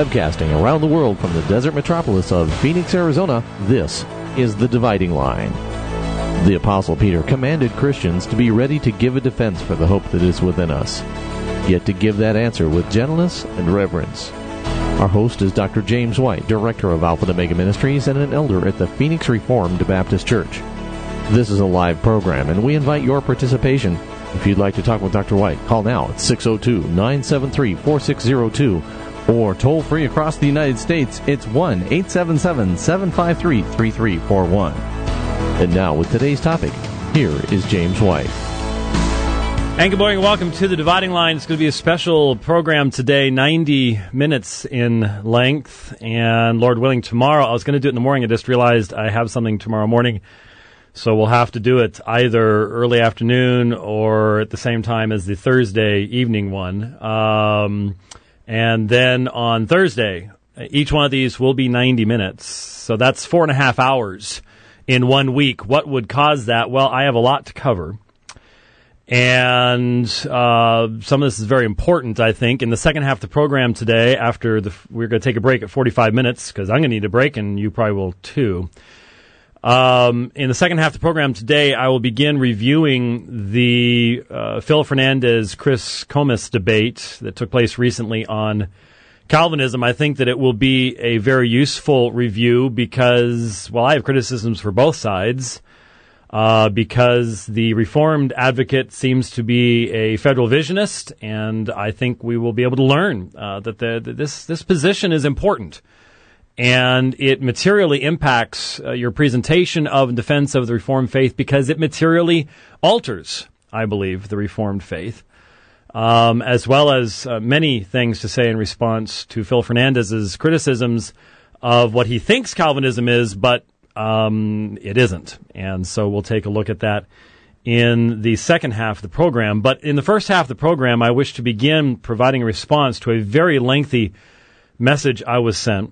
Broadcasting around the world from the desert metropolis of Phoenix, Arizona, this is The Dividing Line. The Apostle Peter commanded Christians to be ready to give a defense for the hope that is within us, yet to give that answer with gentleness and reverence. Our host is Dr. James White, Director of Alpha and Omega Ministries and an elder at the Phoenix Reformed Baptist Church. This is a live program, and we invite your participation. If you'd like to talk with Dr. White, call now at 602-973-4602, or toll free across the United States, it's 1-877-753-3341. And now, with today's topic, here is James White. And good morning, welcome to The Dividing Line. It's going to be a special program today, 90 minutes in length, and Lord willing, tomorrow, I was going to do it in the morning, I just realized I have something tomorrow morning, so we'll have to do it either early afternoon or at the same time as the Thursday evening one. And then on Thursday, each one of these will be 90 minutes. So that's 4.5 hours in 1 week. What would cause that? Well, I have a lot to cover. And some of this is very important, I think. In the second half of the program today, we're going to take a break at 45 minutes, because I'm going to need a break, and you probably will too. In the second half of the program today, I will begin reviewing the Phil Fernandez, Chris Comis debate that took place recently on Calvinism. I think that it will be a very useful review because, well, I have criticisms for both sides, because the Reformed advocate seems to be a federal visionist, and I think we will be able to learn that this position is important. And it materially impacts your presentation of and defense of the Reformed faith because it materially alters, I believe, the Reformed faith, as well as many things to say in response to Phil Fernandez's criticisms of what he thinks Calvinism is, but it isn't. And so we'll take a look at that in the second half of the program. But in the first half of the program, I wish to begin providing a response to a very lengthy message I was sent.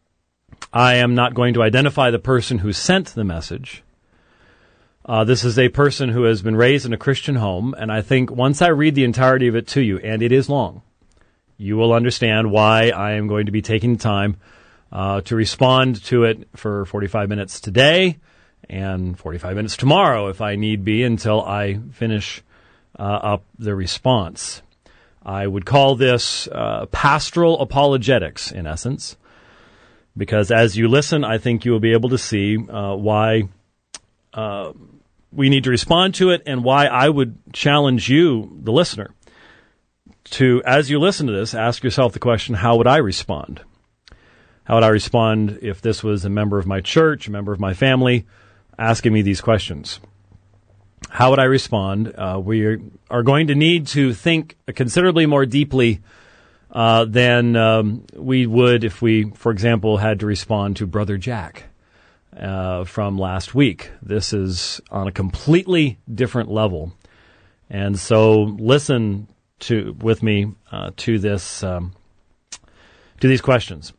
I am not going to identify the person who sent the message. This is a person who has been raised in a Christian home, and I think once I read the entirety of it to you, and it is long, you will understand why I am going to be taking the time to respond to it for 45 minutes today and 45 minutes tomorrow, if I need be, until I finish up the response. I would call this pastoral apologetics, in essence. Because as you listen, I think you will be able to see why we need to respond to it and why I would challenge you, the listener, to, as you listen to this, ask yourself the question, how would I respond? How would I respond if this was a member of my church, a member of my family, asking me these questions? How would I respond? We are going to need to think considerably more deeply than we would if we, for example, had to respond to Brother Jack from last week. This is on a completely different level. And so listen with me to these questions.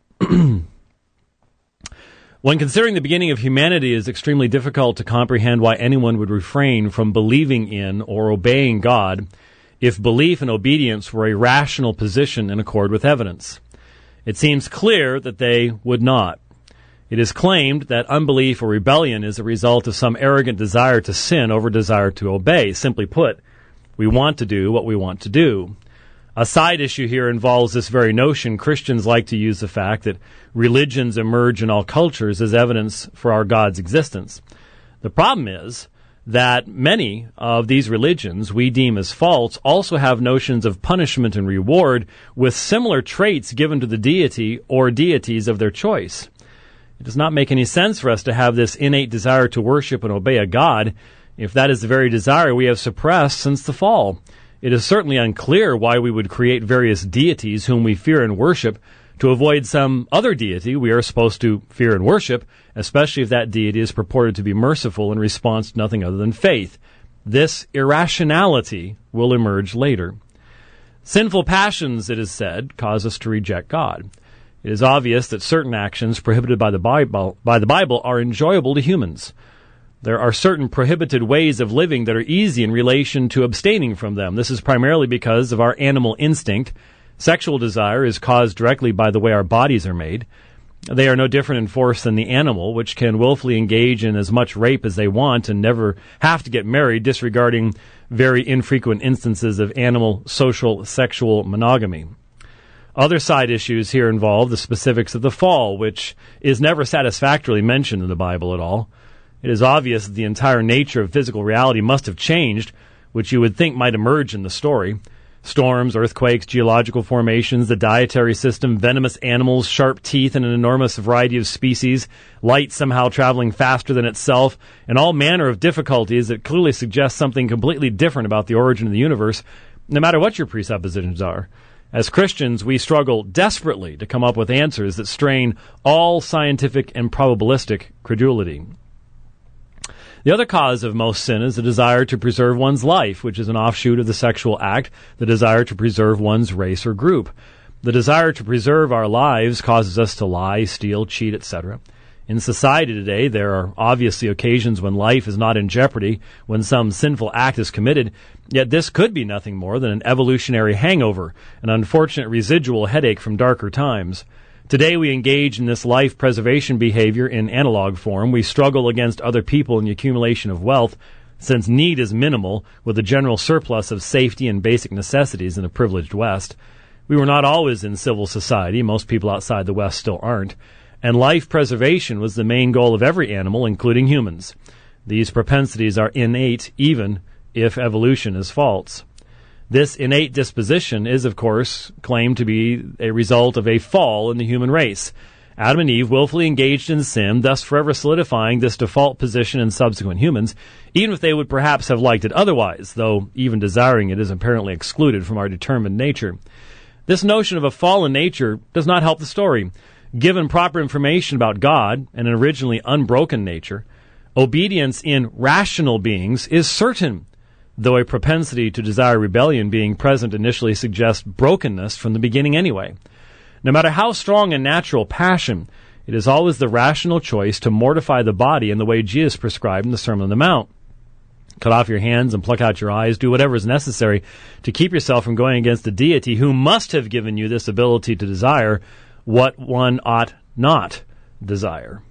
When considering the beginning of humanity, it is extremely difficult to comprehend why anyone would refrain from believing in or obeying God if belief and obedience were a rational position in accord with evidence. It seems clear that they would not. It is claimed that unbelief or rebellion is a result of some arrogant desire to sin over desire to obey. Simply put, we want to do what we want to do. A side issue here involves this very notion. Christians like to use the fact that religions emerge in all cultures as evidence for our God's existence. The problem is that many of these religions we deem as false also have notions of punishment and reward with similar traits given to the deity or deities of their choice. It does not make any sense for us to have this innate desire to worship and obey a God if that is the very desire we have suppressed since the fall. It is certainly unclear why we would create various deities whom we fear and worship to avoid some other deity we are supposed to fear and worship, especially if that deity is purported to be merciful in response to nothing other than faith. This irrationality will emerge later. Sinful passions, it is said, cause us to reject God. It is obvious that certain actions prohibited by the Bible are enjoyable to humans. There are certain prohibited ways of living that are easy in relation to abstaining from them. This is primarily because of our animal instinct Sexual desire is caused directly by the way our bodies are made. They are no different in force than the animal, which can willfully engage in as much rape as they want and never have to get married, disregarding very infrequent instances of animal social sexual monogamy. Other side issues here involve the specifics of the fall, which is never satisfactorily mentioned in the Bible at all. It is obvious that the entire nature of physical reality must have changed, which you would think might emerge in the story. Storms, earthquakes, geological formations, the dietary system, venomous animals, sharp teeth in an enormous variety of species, light somehow traveling faster than itself, and all manner of difficulties that clearly suggest something completely different about the origin of the universe, no matter what your presuppositions are. As Christians, we struggle desperately to come up with answers that strain all scientific and probabilistic credulity. The other cause of most sin is the desire to preserve one's life, which is an offshoot of the sexual act, the desire to preserve one's race or group. The desire to preserve our lives causes us to lie, steal, cheat, etc. In society today, there are obviously occasions when life is not in jeopardy, when some sinful act is committed, yet this could be nothing more than an evolutionary hangover, an unfortunate residual headache from darker times. Today we engage in this life preservation behavior in analog form. We struggle against other people in the accumulation of wealth, since need is minimal, with a general surplus of safety and basic necessities in the privileged West. We were not always in civil society. Most people outside the West still aren't. And life preservation was the main goal of every animal, including humans. These propensities are innate, even if evolution is false. This innate disposition is, of course, claimed to be a result of a fall in the human race. Adam and Eve willfully engaged in sin, thus forever solidifying this default position in subsequent humans, even if they would perhaps have liked it otherwise, though even desiring it is apparently excluded from our determined nature. This notion of a fallen nature does not help the story. Given proper information about God and an originally unbroken nature, obedience in rational beings is certain, though a propensity to desire rebellion being present initially suggests brokenness from the beginning anyway. No matter how strong a natural passion, it is always the rational choice to mortify the body in the way Jesus prescribed in the Sermon on the Mount. Cut off your hands and pluck out your eyes, do whatever is necessary to keep yourself from going against the deity who must have given you this ability to desire what one ought not desire.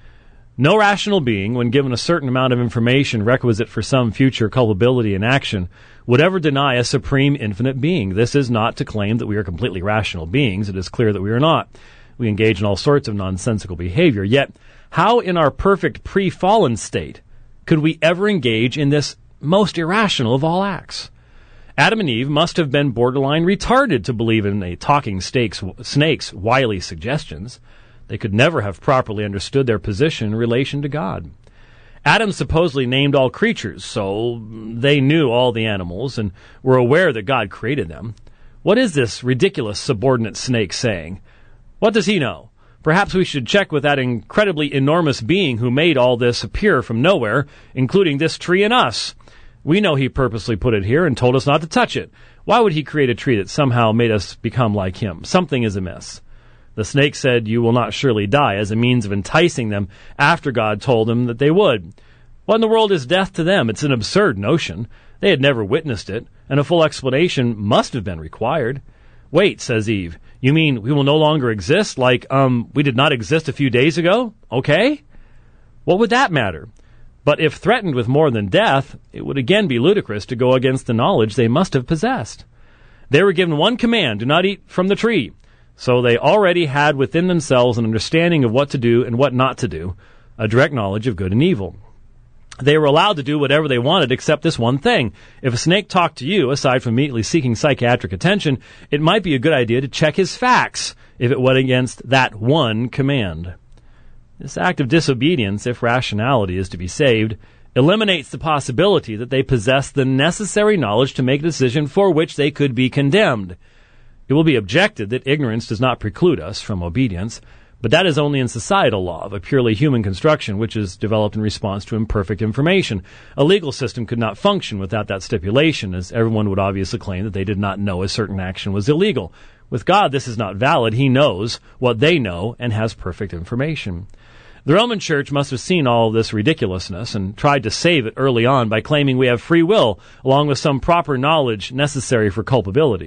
No rational being, when given a certain amount of information requisite for some future culpability in action, would ever deny a supreme infinite being. This is not to claim that we are completely rational beings. It is clear that we are not. We engage in all sorts of nonsensical behavior. Yet, how in our perfect pre-fallen state could we ever engage in this most irrational of all acts? Adam and Eve must have been borderline retarded to believe in a talking snake's wily suggestions. They could never have properly understood their position in relation to God. Adam supposedly named all creatures, so they knew all the animals and were aware that God created them. What is this ridiculous subordinate snake saying? What does he know? Perhaps we should check with that incredibly enormous being who made all this appear from nowhere, including this tree and us. We know he purposely put it here and told us not to touch it. Why would he create a tree that somehow made us become like him? Something is amiss. The snake said, "You will not surely die," as a means of enticing them after God told them that they would. What in the world is death to them? It's an absurd notion. They had never witnessed it, and a full explanation must have been required. "Wait," says Eve, "you mean we will no longer exist, like, we did not exist a few days ago? Okay? What would that matter? But if threatened with more than death, it would again be ludicrous to go against the knowledge they must have possessed. They were given one command, do not eat from the tree. So they already had within themselves an understanding of what to do and what not to do, a direct knowledge of good and evil. They were allowed to do whatever they wanted except this one thing. If a snake talked to you, aside from immediately seeking psychiatric attention, it might be a good idea to check his facts if it went against that one command. This act of disobedience, if rationality is to be saved, eliminates the possibility that they possess the necessary knowledge to make a decision for which they could be condemned. It will be objected that ignorance does not preclude us from obedience, but that is only in societal law of a purely human construction which is developed in response to imperfect information. A legal system could not function without that stipulation, as everyone would obviously claim that they did not know a certain action was illegal. With God, this is not valid. He knows what they know and has perfect information. The Roman Church must have seen all of this ridiculousness and tried to save it early on by claiming we have free will, along with some proper knowledge necessary for culpability.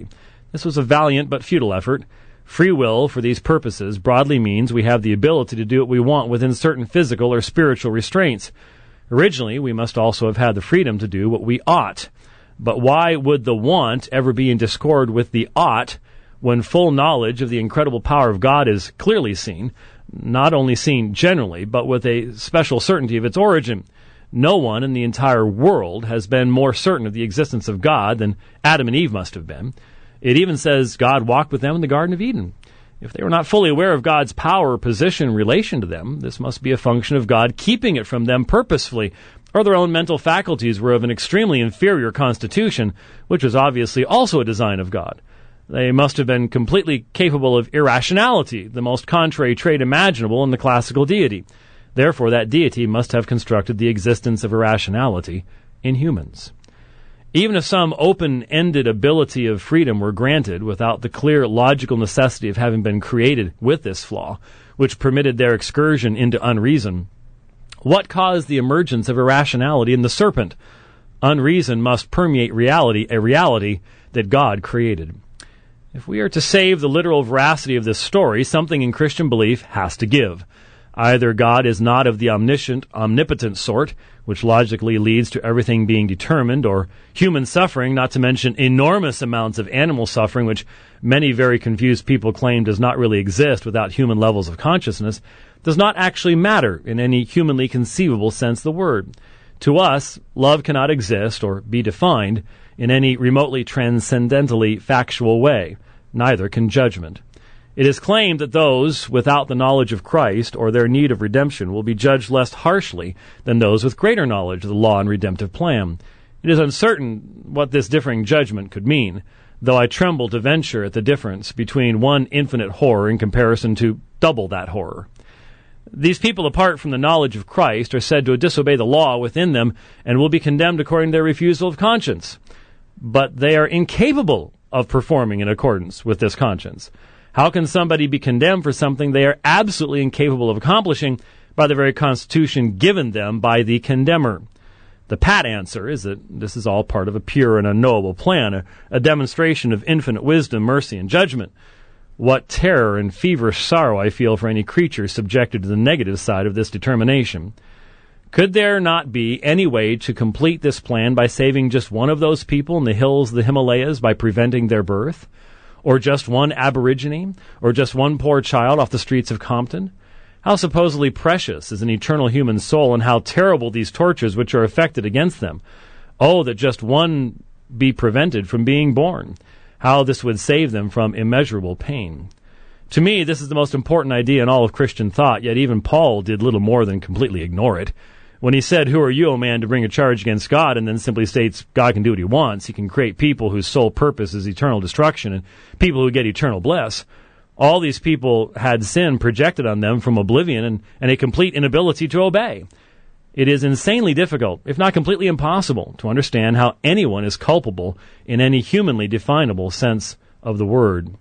This was a valiant but futile effort. Free will for these purposes broadly means we have the ability to do what we want within certain physical or spiritual restraints. Originally, we must also have had the freedom to do what we ought. But why would the want ever be in discord with the ought when full knowledge of the incredible power of God is clearly seen, not only seen generally, but with a special certainty of its origin? No one in the entire world has been more certain of the existence of God than Adam and Eve must have been. It even says God walked with them in the Garden of Eden. If they were not fully aware of God's power or position in relation to them, this must be a function of God keeping it from them purposefully, or their own mental faculties were of an extremely inferior constitution, which was obviously also a design of God. They must have been completely capable of irrationality, the most contrary trait imaginable in the classical deity. Therefore, that deity must have constructed the existence of irrationality in humans. Even if some open-ended ability of freedom were granted without the clear logical necessity of having been created with this flaw, which permitted their excursion into unreason, what caused the emergence of irrationality in the serpent? Unreason must permeate reality, a reality that God created. If we are to save the literal veracity of this story, something in Christian belief has to give. Either God is not of the omniscient, omnipotent sort, which logically leads to everything being determined, or human suffering, not to mention enormous amounts of animal suffering, which many very confused people claim does not really exist without human levels of consciousness, does not actually matter in any humanly conceivable sense of the word. To us, love cannot exist or be defined in any remotely transcendentally factual way. Neither can judgment. It is claimed that those without the knowledge of Christ or their need of redemption will be judged less harshly than those with greater knowledge of the law and redemptive plan. It is uncertain what this differing judgment could mean, though I tremble to venture at the difference between one infinite horror in comparison to double that horror. These people, apart from the knowledge of Christ, are said to disobey the law within them and will be condemned according to their refusal of conscience. But they are incapable of performing in accordance with this conscience. How can somebody be condemned for something they are absolutely incapable of accomplishing by the very constitution given them by the condemner? The pat answer is that this is all part of a pure and unknowable plan, a demonstration of infinite wisdom, mercy, and judgment. What terror and feverish sorrow I feel for any creature subjected to the negative side of this determination. Could there not be any way to complete this plan by saving just one of those people in the hills of the Himalayas by preventing their birth? Or just one aborigine? Or just one poor child off the streets of Compton? How supposedly precious is an eternal human soul, and how terrible these tortures which are effected against them. Oh, that just one be prevented from being born. How this would save them from immeasurable pain. To me, this is the most important idea in all of Christian thought, yet even Paul did little more than completely ignore it. When he said, "Who are you, O man, to bring a charge against God?" and then simply states God can do what he wants, he can create people whose sole purpose is eternal destruction and people who get eternal bliss. All these people had sin projected on them from oblivion and a complete inability to obey. It is insanely difficult, if not completely impossible, to understand how anyone is culpable in any humanly definable sense of the word.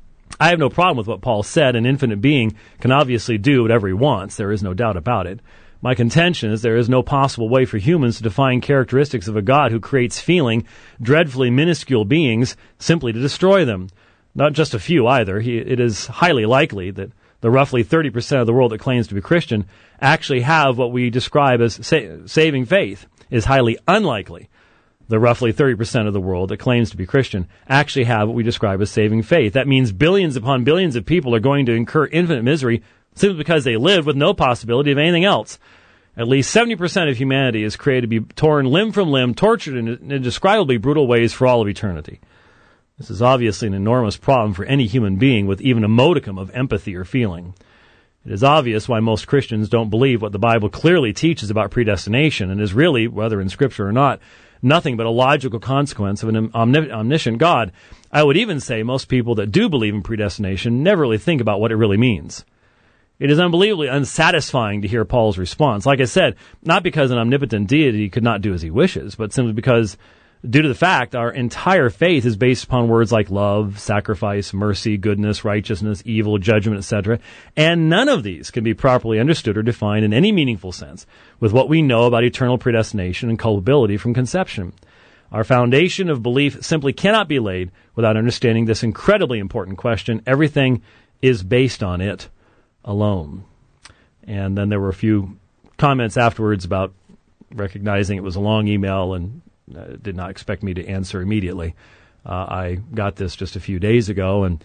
I have no problem with what Paul said. An infinite being can obviously do whatever he wants. There is no doubt about it. My contention is there is no possible way for humans to define characteristics of a God who creates feeling, dreadfully minuscule beings simply to destroy them. Not just a few either. It is highly likely that the roughly 30% of the world that claims to be Christian actually have what we describe as saving faith. It is highly unlikely the roughly 30% of the world that claims to be Christian actually have what we describe as saving faith. That means billions upon billions of people are going to incur infinite misery simply because they live with no possibility of anything else. At least 70% of humanity is created to be torn limb from limb, tortured in indescribably brutal ways for all of eternity. This is obviously an enormous problem for any human being with even a modicum of empathy or feeling. It is obvious why most Christians don't believe what the Bible clearly teaches about predestination, and is really, whether in Scripture or not, nothing but a logical consequence of an omniscient God. I would even say most people that do believe in predestination never really think about what it really means. It is unbelievably unsatisfying to hear Paul's response. Like I said, not because an omnipotent deity could not do as he wishes, but simply because, due to the fact our entire faith is based upon words like love, sacrifice, mercy, goodness, righteousness, evil, judgment, etc., and none of these can be properly understood or defined in any meaningful sense with what we know about eternal predestination and culpability from conception. Our foundation of belief simply cannot be laid without understanding this incredibly important question. Everything is based on it alone. And then there were a few comments afterwards about recognizing it was a long email and did not expect me to answer immediately. I got this just a few days ago, and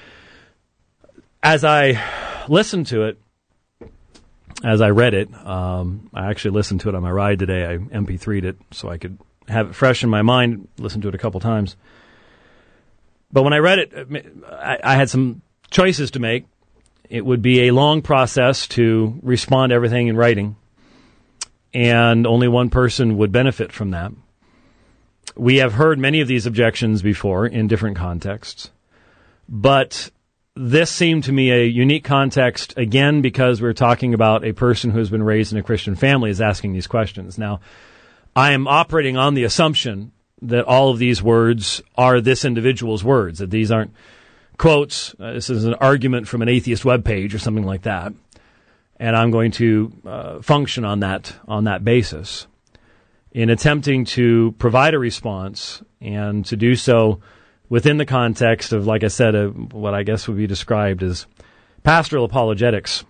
as I listened to it, as I read it, I actually listened to it on my ride today. I MP3'd it so I could have it fresh in my mind, listened to it a couple times. But when I read it, I had some choices to make. It would be a long process to respond to everything in writing, and only one person would benefit from that. We have heard many of these objections before in different contexts, but this seemed to me a unique context, again, because we're talking about a person who has been raised in a Christian family is asking these questions. Now, I am operating on the assumption that all of these words are this individual's words, that these aren't quotes. This is an argument from an atheist webpage or something like that. And I'm going to function on that basis in attempting to provide a response and to do so within the context of, like I said, what I guess would be described as pastoral apologetics.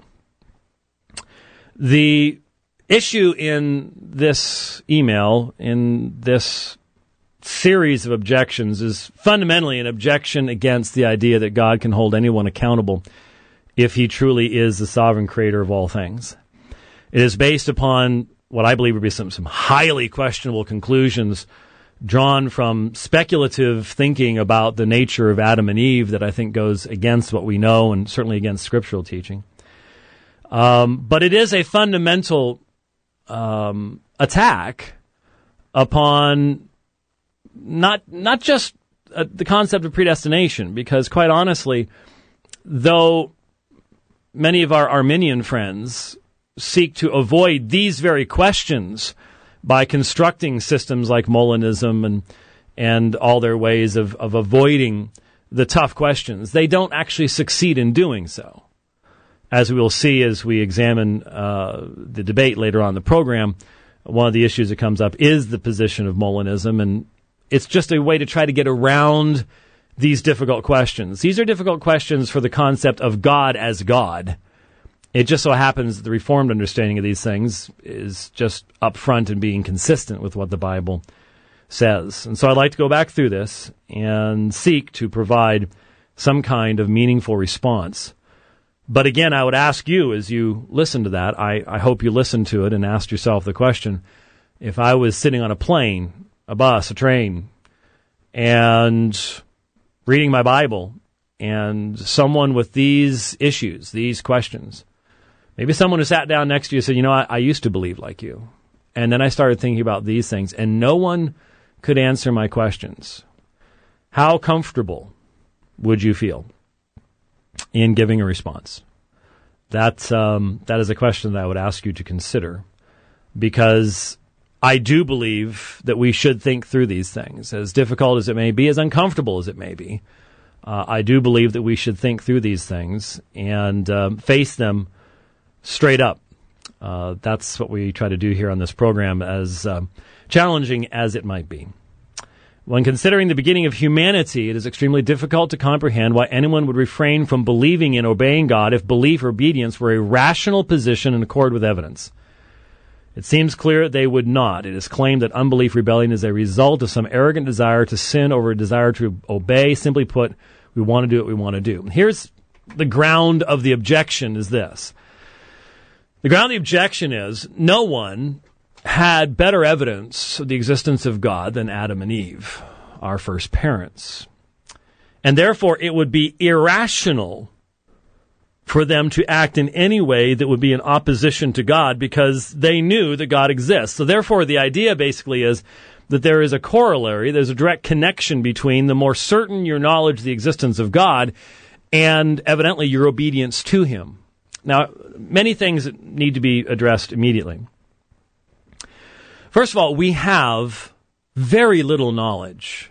The issue in this email, in this series of objections, is fundamentally an objection against the idea that God can hold anyone accountable if he truly is the sovereign creator of all things. It is based upon what I believe would be some highly questionable conclusions drawn from speculative thinking about the nature of Adam and Eve that I think goes against what we know and certainly against scriptural teaching. But it is a fundamental attack upon not just the concept of predestination, because quite honestly, though many of our Arminian friends seek to avoid these very questions by constructing systems like Molinism and all their ways of avoiding the tough questions, they don't actually succeed in doing so. As we will see as we examine the debate later on in the program, one of the issues that comes up is the position of Molinism, and it's just a way to try to get around these difficult questions. These are difficult questions for the concept of God as God. It just so happens that the Reformed understanding of these things is just upfront and being consistent with what the Bible says. And so I'd like to go back through this and seek to provide some kind of meaningful response. But again, I would ask you, as you listen to that, I hope you listen to it and ask yourself the question, if I was sitting on a plane, a bus, a train, and reading my Bible, and someone with these issues, these questions, maybe someone who sat down next to you said, you know, I used to believe like you. And then I started thinking about these things, and no one could answer my questions. How comfortable would you feel in giving a response? That is a question that I would ask you to consider, because I do believe that we should think through these things, as difficult as it may be, as uncomfortable as it may be. I do believe that we should think through these things and face them straight up. That's what we try to do here on this program, as challenging as it might be. When considering the beginning of humanity, it is extremely difficult to comprehend why anyone would refrain from believing and obeying God if belief or obedience were a rational position in accord with evidence. It seems clear they would not. It is claimed that unbelief rebellion is a result of some arrogant desire to sin over a desire to obey. Simply put, we want to do what we want to do. Here's the ground of the objection is this. The ground of the objection is no one had better evidence of the existence of God than Adam and Eve, our first parents. And therefore, it would be irrational for them to act in any way that would be in opposition to God, because they knew that God exists. So therefore, the idea basically is that there is a corollary, there's a direct connection between the more certain your knowledge of the existence of God and evidently your obedience to Him. Now, many things need to be addressed immediately. First of all, we have very little knowledge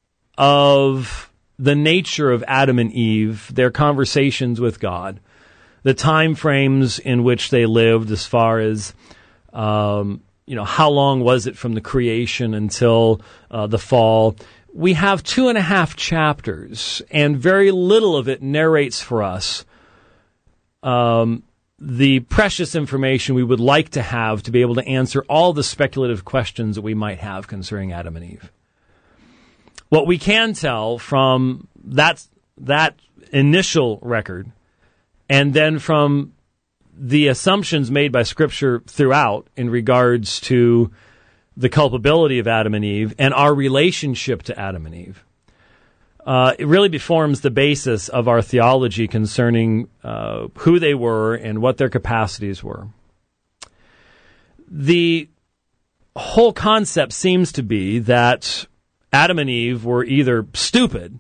of the nature of Adam and Eve, their conversations with God, the time frames in which they lived as far as, how long was it from the creation until the fall? We have 2.5 chapters, and very little of it narrates for us the precious information we would like to have to be able to answer all the speculative questions that we might have concerning Adam and Eve. What we can tell from that initial record, and then from the assumptions made by Scripture throughout in regards to the culpability of Adam and Eve and our relationship to Adam and Eve, it really forms the basis of our theology concerning who they were and what their capacities were. The whole concept seems to be that Adam and Eve were either stupid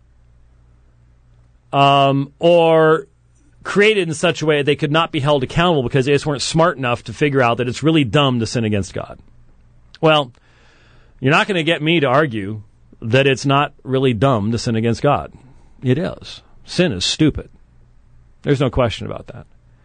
or created in such a way that they could not be held accountable because they just weren't smart enough to figure out that it's really dumb to sin against God. Well, you're not going to get me to argue that it's not really dumb to sin against God. It is. Sin is stupid. There's no question about that.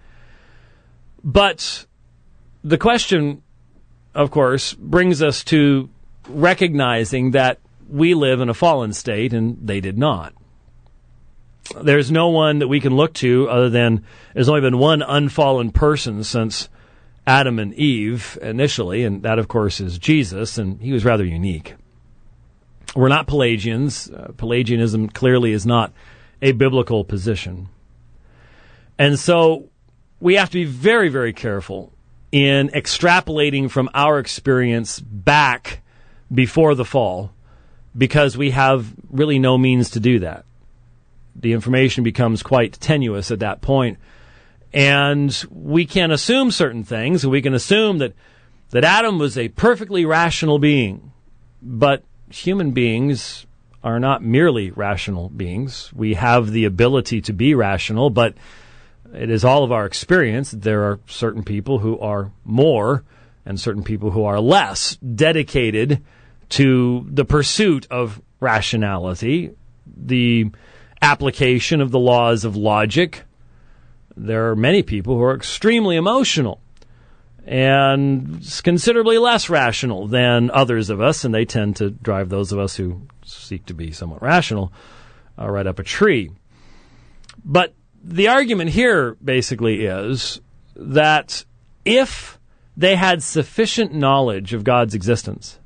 But the question, of course, brings us to recognizing that we live in a fallen state and they did not. There's no one that we can look to other than there's only been one unfallen person since Adam and Eve initially, and that, of course, is Jesus, and he was rather unique. We're not Pelagians. Pelagianism clearly is not a biblical position. And so we have to be very, very careful in extrapolating from our experience back before the fall, because we have really no means to do that. The information becomes quite tenuous at that point. And we can assume certain things. We can assume that Adam was a perfectly rational being. But human beings are not merely rational beings. We have the ability to be rational, but it is all of our experience. There are certain people who are more and certain people who are less dedicated to the pursuit of rationality, the application of the laws of logic. There are many people who are extremely emotional and considerably less rational than others of us, and they tend to drive those of us who seek to be somewhat rational right up a tree. But the argument here basically is that if they had sufficient knowledge of God's existence,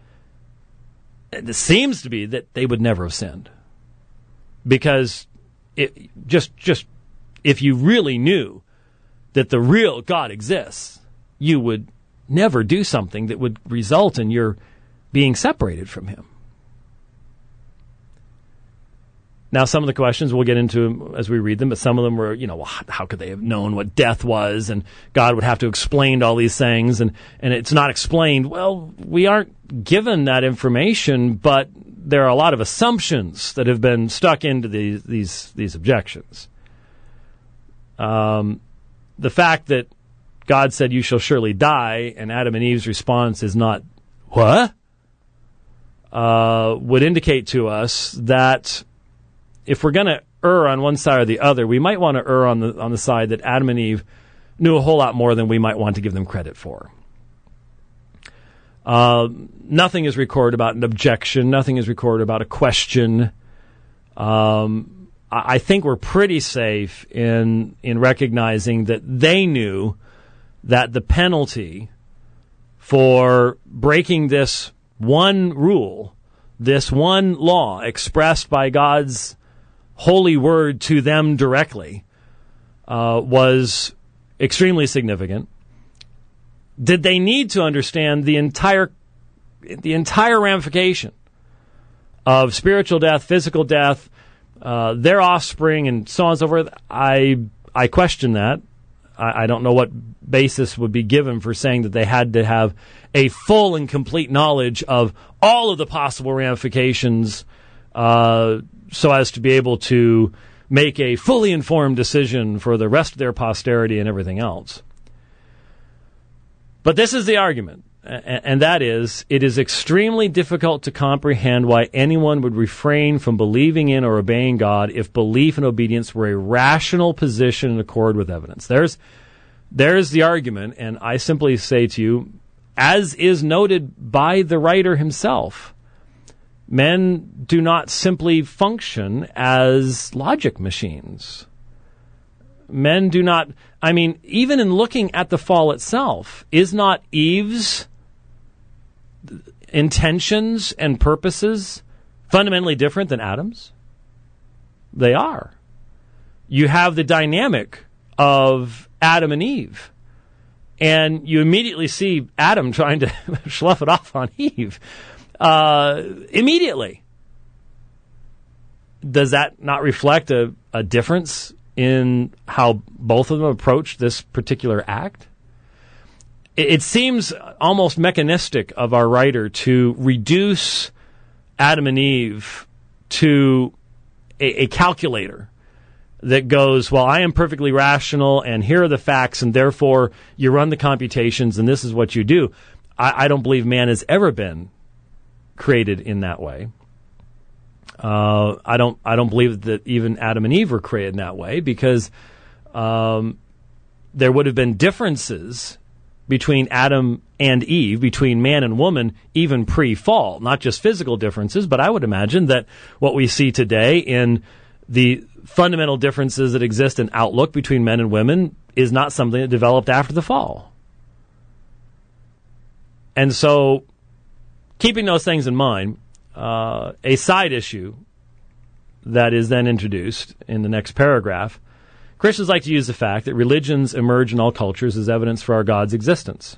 it seems to be that they would never have sinned. Because if you really knew that the real God exists, you would never do something that would result in your being separated from him. Now, some of the questions we'll get into as we read them, but some of them were, how could they have known what death was? And God would have to explain all these things, and it's not explained. Well, we aren't given that information, but there are a lot of assumptions that have been stuck into these objections. The fact that God said, "You shall surely die," and Adam and Eve's response is not, "What?" Would indicate to us that if we're going to err on one side or the other, we might want to err on the side that Adam and Eve knew a whole lot more than we might want to give them credit for. Nothing is recorded about an objection. Nothing is recorded about a question. I think we're pretty safe in recognizing that they knew that the penalty for breaking this one rule, this one law expressed by God's holy word to them directly, was extremely significant. Did they need to understand the entire ramification of spiritual death, physical death, their offspring, and so on and so forth? I question that. I don't know what basis would be given for saying that they had to have a full and complete knowledge of all of the possible ramifications so as to be able to make a fully informed decision for the rest of their posterity and everything else. But this is the argument, and that is, it is extremely difficult to comprehend why anyone would refrain from believing in or obeying God if belief and obedience were a rational position in accord with evidence. There's the argument, and I simply say to you, as is noted by the writer himself, men do not simply function as logic machines. Men do not, even in looking at the fall itself, is not Eve's intentions and purposes fundamentally different than Adam's? They are. You have the dynamic of Adam and Eve, and you immediately see Adam trying to slough it off on Eve. Immediately. Does that not reflect a difference in how both of them approach this particular act? It seems almost mechanistic of our writer to reduce Adam and Eve to a calculator that goes, well, I am perfectly rational, and here are the facts, and therefore you run the computations, and this is what you do. I don't believe man has ever been created in that way. I don't believe that even Adam and Eve were created in that way, because there would have been differences between Adam and Eve, between man and woman, even pre-fall. Not just physical differences, but I would imagine that what we see today in the fundamental differences that exist in outlook between men and women is not something that developed after the fall. And so, keeping those things in mind, a side issue that is then introduced in the next paragraph, Christians like to use the fact that religions emerge in all cultures as evidence for our God's existence.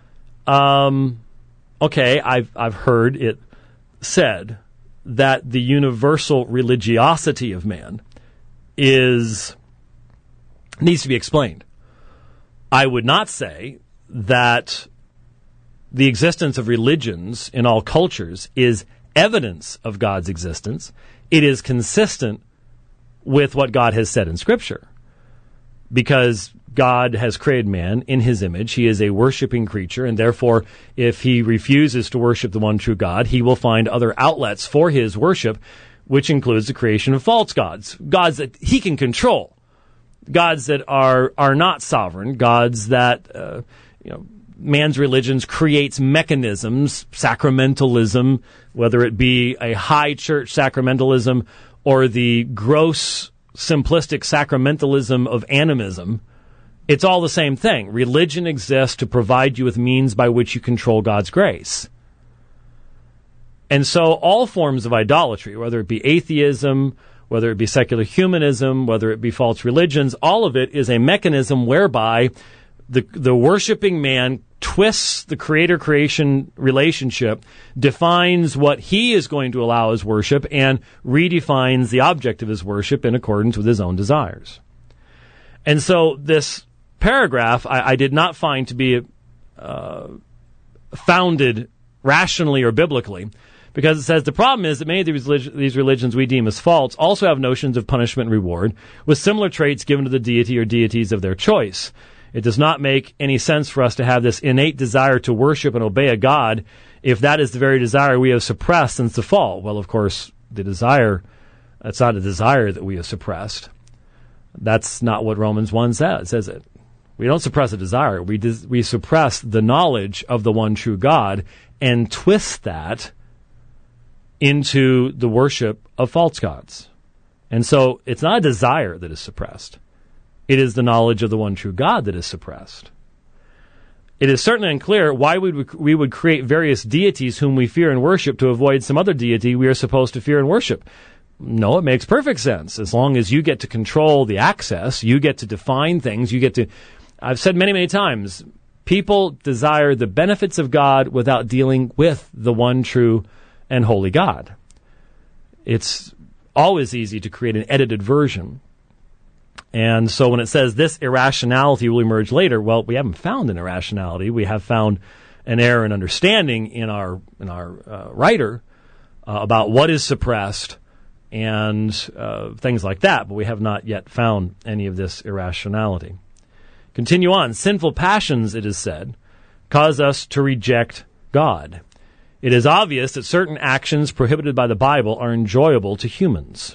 Okay, I've heard it said that the universal religiosity of man needs to be explained. I would not say that the existence of religions in all cultures is evidence of God's existence. It is consistent with what God has said in Scripture. Because God has created man in his image, he is a worshiping creature, and therefore, if he refuses to worship the one true God, he will find other outlets for his worship, which includes the creation of false gods, gods that he can control, gods that are not sovereign, gods that man's religions creates mechanisms, sacramentalism, whether it be a high church sacramentalism or the gross simplistic sacramentalism of animism. It's all the same thing. Religion exists to provide you with means by which you control God's grace. And so all forms of idolatry, whether it be atheism, whether it be secular humanism, whether it be false religions, all of it is a mechanism whereby the worshiping man twists the creator-creation relationship, defines what he is going to allow as worship, and redefines the object of his worship in accordance with his own desires. And so this paragraph I did not find to be founded rationally or biblically, because it says the problem is that many of these religions we deem as false also have notions of punishment and reward, with similar traits given to the deity or deities of their choice. It does not make any sense for us to have this innate desire to worship and obey a God if that is the very desire we have suppressed since the fall. Well, of course, that's not a desire that we have suppressed. That's not what Romans 1 says it. We don't suppress a desire. We suppress the knowledge of the one true God and twist that into the worship of false gods. And so it's not a desire that is suppressed. It is the knowledge of the one true God that is suppressed. It is certainly unclear why we would create various deities whom we fear and worship to avoid some other deity we are supposed to fear and worship. No, it makes perfect sense. As long as you get to control the access, you get to define things, I've said many, many times, people desire the benefits of God without dealing with the one true and holy God. It's always easy to create an edited version. And so when it says this irrationality will emerge later, well, we haven't found an irrationality. We have found an error in understanding in our writer about what is suppressed and things like that, but we have not yet found any of this irrationality. Continue on. Sinful passions, it is said, cause us to reject God. It is obvious that certain actions prohibited by the Bible are enjoyable to humans.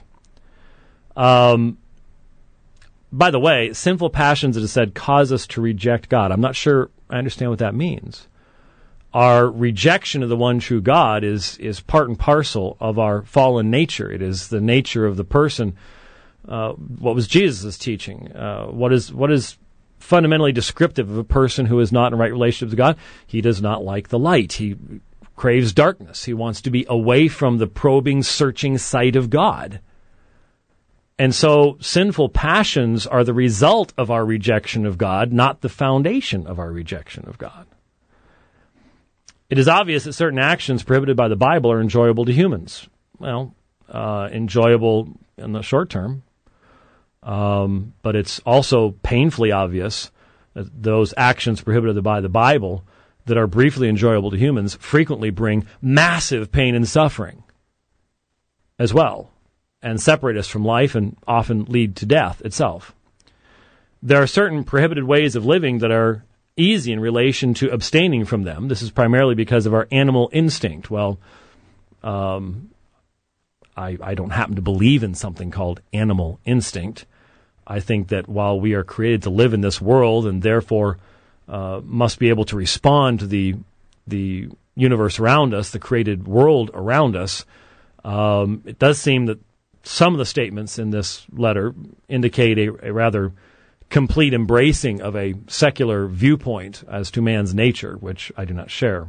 By the way, sinful passions, it is said, cause us to reject God. I'm not sure I understand what that means. our rejection of the one true God is part and parcel of our fallen nature. It is the nature of the person. What was Jesus' teaching? What is fundamentally descriptive of a person who is not in right relationship with God? He does not like the light. He craves darkness. He wants to be away from the probing, searching sight of God. And so sinful passions are the result of our rejection of God, not the foundation of our rejection of God. It is obvious that certain actions prohibited by the Bible are enjoyable to humans. Well, enjoyable in the short term, but it's also painfully obvious that those actions prohibited by the Bible that are briefly enjoyable to humans frequently bring massive pain and suffering as well, and separate us from life and often lead to death itself. There are certain prohibited ways of living that are easy in relation to abstaining from them. This is primarily because of our animal instinct. Well, I don't happen to believe in something called animal instinct. I think that while we are created to live in this world and therefore must be able to respond to the universe around us, the created world around us, it does seem that some of the statements in this letter indicate a rather complete embracing of a secular viewpoint as to man's nature, which I do not share.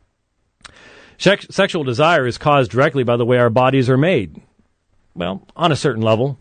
Sexual desire is caused directly by the way our bodies are made. Well, on a certain level.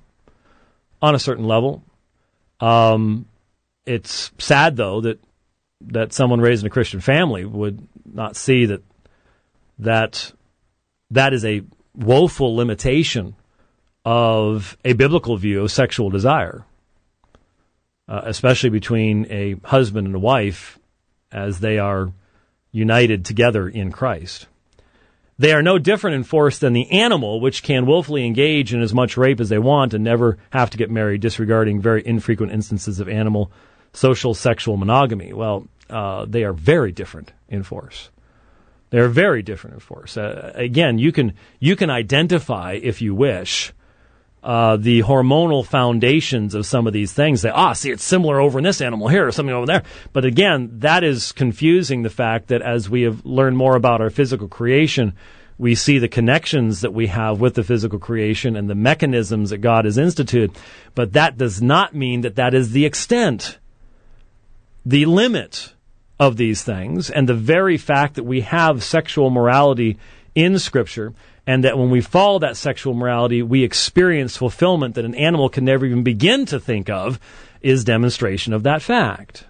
It's sad, though, that someone raised in a Christian family would not see that is a woeful limitation of a biblical view of sexual desire, especially between a husband and a wife as they are united together in Christ. They are no different in force than the animal, which can willfully engage in as much rape as they want and never have to get married, disregarding very infrequent instances of animal social sexual monogamy. Well, they are very different in force. They're very different in force. Again, you can identify, if you wish, the hormonal foundations of some of these things. See, it's similar over in this animal here or something over there. But again, that is confusing the fact that as we have learned more about our physical creation, we see the connections that we have with the physical creation and the mechanisms that God has instituted. But that does not mean that is the extent, the limit of these things, and the very fact that we have sexual morality in Scripture, and that when we follow that sexual morality, we experience fulfillment that an animal can never even begin to think of, is demonstration of that fact.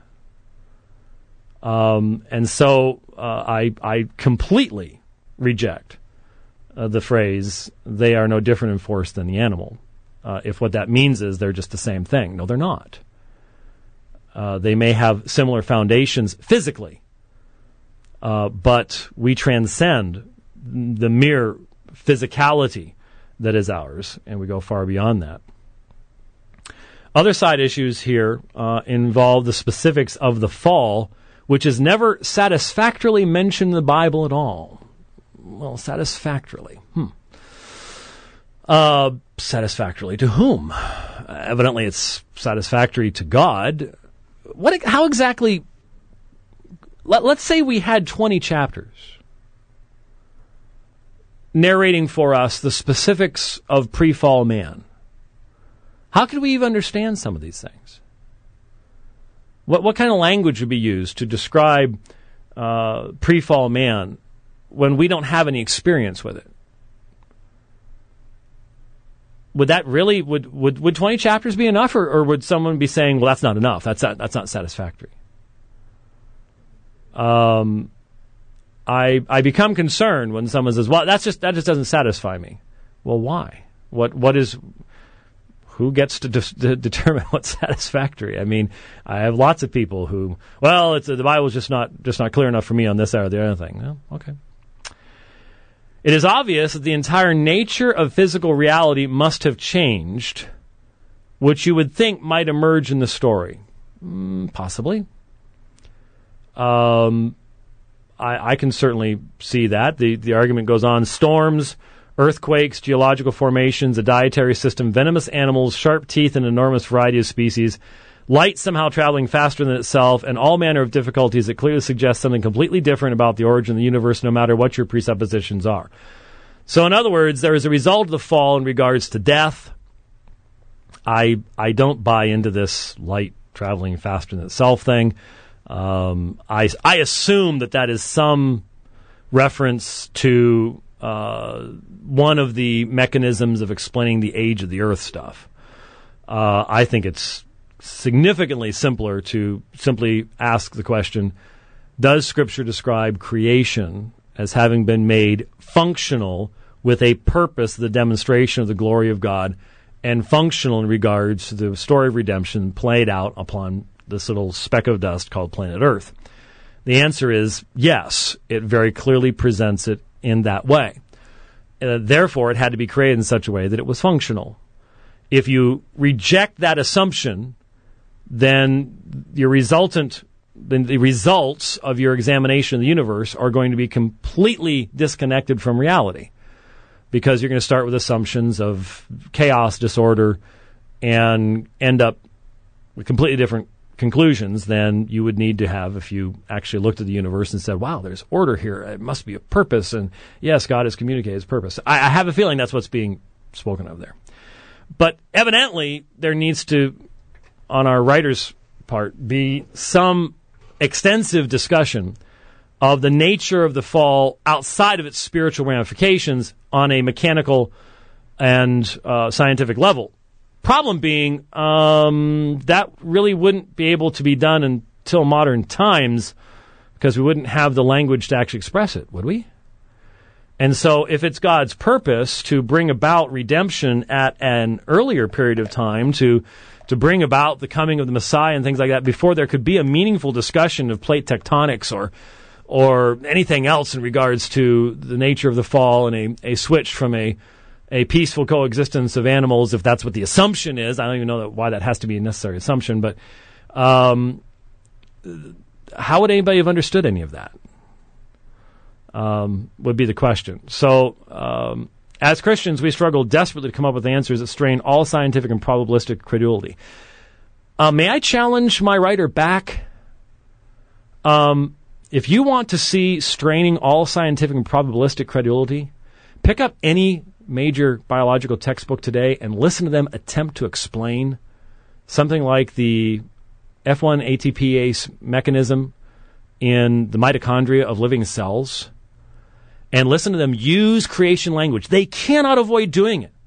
And so I completely reject the phrase, they are no different in force than the animal. If what that means is they're just the same thing. No, they're not. They may have similar foundations physically, but we transcend the mere physicality that is ours, and we go far beyond that. Other side issues here involve the specifics of the fall, which is never satisfactorily mentioned in the Bible at all. Well, satisfactorily. Satisfactorily to whom? Evidently it's satisfactory to God. How exactly? Let's say we had 20 chapters narrating for us the specifics of pre-fall man. How could we even understand some of these things? What kind of language would be used to describe pre-fall man when we don't have any experience with it? Would that really would 20 chapters be enough, or would someone be saying, well, that's not enough, that's not satisfactory? I become concerned when someone says, well, that just doesn't satisfy me. Well, why? Who gets to determine what's satisfactory? I mean, I have lots of people who, well, the Bible's just not clear enough for me on this or the other thing. Well, okay. It is obvious that the entire nature of physical reality must have changed, which you would think might emerge in the story. Possibly. I can certainly see that. The argument goes on. Storms, earthquakes, geological formations, a dietary system, venomous animals, sharp teeth, and an enormous variety of species light somehow traveling faster than itself, and all manner of difficulties that clearly suggest something completely different about the origin of the universe, no matter what your presuppositions are. So in other words, there is a result of the fall in regards to death. I don't buy into this light traveling faster than itself thing. I assume that is some reference to one of the mechanisms of explaining the age of the Earth stuff. I think it's significantly simpler to simply ask the question, does Scripture describe creation as having been made functional with a purpose, the demonstration of the glory of God, and functional in regards to the story of redemption played out upon this little speck of dust called planet Earth? The answer is yes. It very clearly presents it in that way. Therefore, it had to be created in such a way that it was functional. If you reject that assumption, then the results of your examination of the universe are going to be completely disconnected from reality, because you're going to start with assumptions of chaos, disorder, and end up with completely different conclusions than you would need to have if you actually looked at the universe and said, wow, there's order here. It must be a purpose. And yes, God has communicated his purpose. I have a feeling that's what's being spoken of there. But evidently, there needs to, on our writer's part, be some extensive discussion of the nature of the fall outside of its spiritual ramifications on a mechanical and scientific level. Problem being, that really wouldn't be able to be done until modern times, because we wouldn't have the language to actually express it, would we? And so if it's God's purpose to bring about redemption at an earlier period of time, to bring about the coming of the Messiah and things like that, before there could be a meaningful discussion of plate tectonics or anything else in regards to the nature of the fall and a switch from a peaceful coexistence of animals, if that's what the assumption is. I don't even know why that has to be a necessary assumption, but how would anybody have understood any of that? Would be the question. So, as Christians, we struggle desperately to come up with answers that strain all scientific and probabilistic credulity. May I challenge my writer back? If you want to see straining all scientific and probabilistic credulity, pick up any major biological textbook today and listen to them attempt to explain something like the F1 ATPase mechanism in the mitochondria of living cells, and listen to them use creation language. They cannot avoid doing it.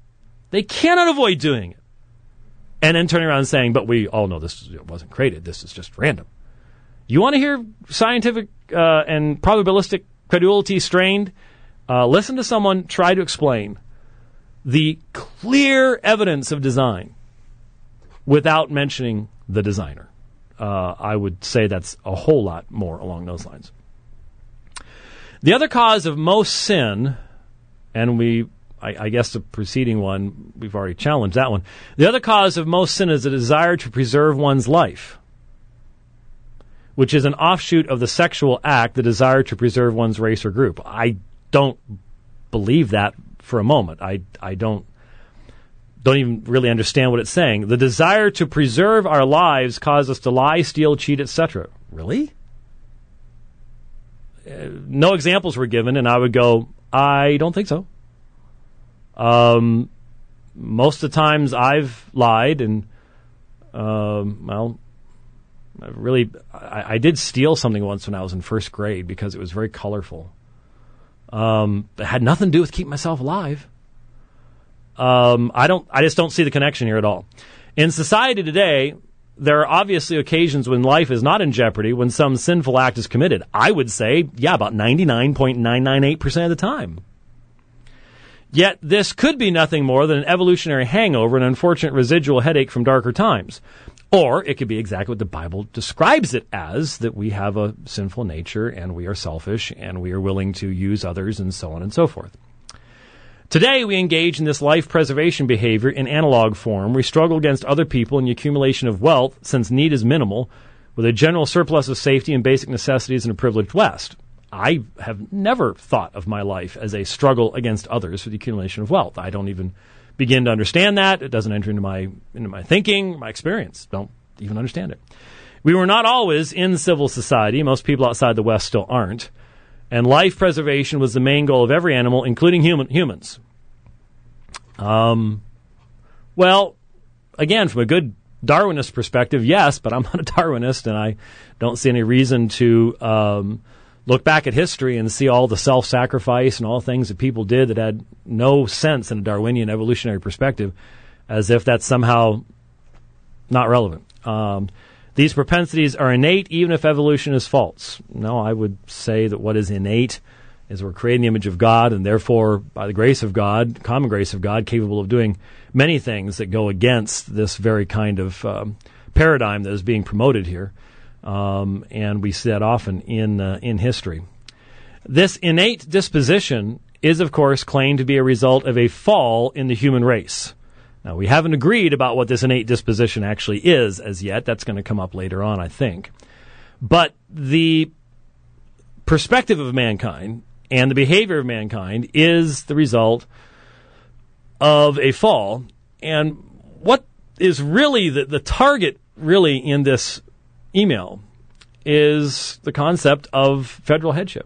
And then turning around and saying, but we all know this wasn't created. This is just random. You want to hear scientific and probabilistic credulity strained? Listen to someone try to explain the clear evidence of design without mentioning the designer. I would say that's a whole lot more along those lines. The other cause of most sin, and I guess the preceding one, we've already challenged that one. The other cause of most sin is a desire to preserve one's life, which is an offshoot of the sexual act, the desire to preserve one's race or group. I don't believe that for a moment. I don't even really understand what it's saying. The desire to preserve our lives causes us to lie, steal, cheat, etc. Really? No examples were given, and I would go, I don't think so. Most of the times I've lied, and I did steal something once when I was in first grade because it was very colorful. It had nothing to do with keeping myself alive. I just don't see the connection here at all. In society today, there are obviously occasions when life is not in jeopardy, when some sinful act is committed. I would say, about 99.998% of the time. Yet this could be nothing more than an evolutionary hangover, an unfortunate residual headache from darker times. Or it could be exactly what the Bible describes it as, that we have a sinful nature and we are selfish and we are willing to use others and so on and so forth. Today, we engage in this life preservation behavior in analog form. We struggle against other people in the accumulation of wealth, since need is minimal, with a general surplus of safety and basic necessities in a privileged West. I have never thought of my life as a struggle against others for the accumulation of wealth. I don't even begin to understand that. It doesn't enter into my thinking, my experience. even understand it. We were not always in civil society. Most people outside the West still aren't. And life preservation was the main goal of every animal, including humans. Well, again, from a good Darwinist perspective, yes, but I'm not a Darwinist, and I don't see any reason to look back at history and see all the self-sacrifice and all the things that people did that had no sense in a Darwinian evolutionary perspective, as if that's somehow not relevant. These propensities are innate, even if evolution is false. No, I would say that what is innate is we're creating the image of God, and therefore, by the grace of God, common grace of God, capable of doing many things that go against this very kind of paradigm that is being promoted here. And we see that often in history. This innate disposition is, of course, claimed to be a result of a fall in the human race. Now, we haven't agreed about what this innate disposition actually is as yet. That's going to come up later on, I think. But the perspective of mankind and the behavior of mankind is the result of a fall. And what is really the target really in this email is the concept of federal headship.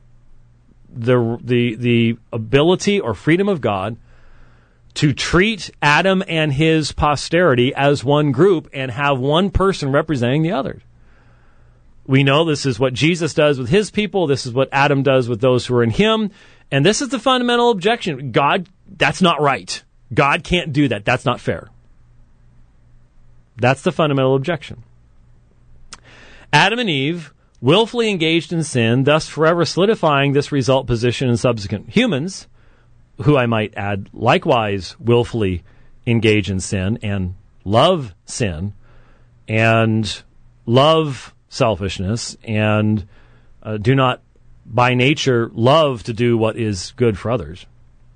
The ability or freedom of God to treat Adam and his posterity as one group and have one person representing the other. We know this is what Jesus does with his people. This is what Adam does with those who are in him. And this is the fundamental objection. God, that's not right. God can't do that. That's not fair. That's the fundamental objection. Adam and Eve willfully engaged in sin, thus forever solidifying this result position in subsequent humans, who I might add likewise willfully engage in sin and love sin and love selfishness and do not by nature love to do what is good for others.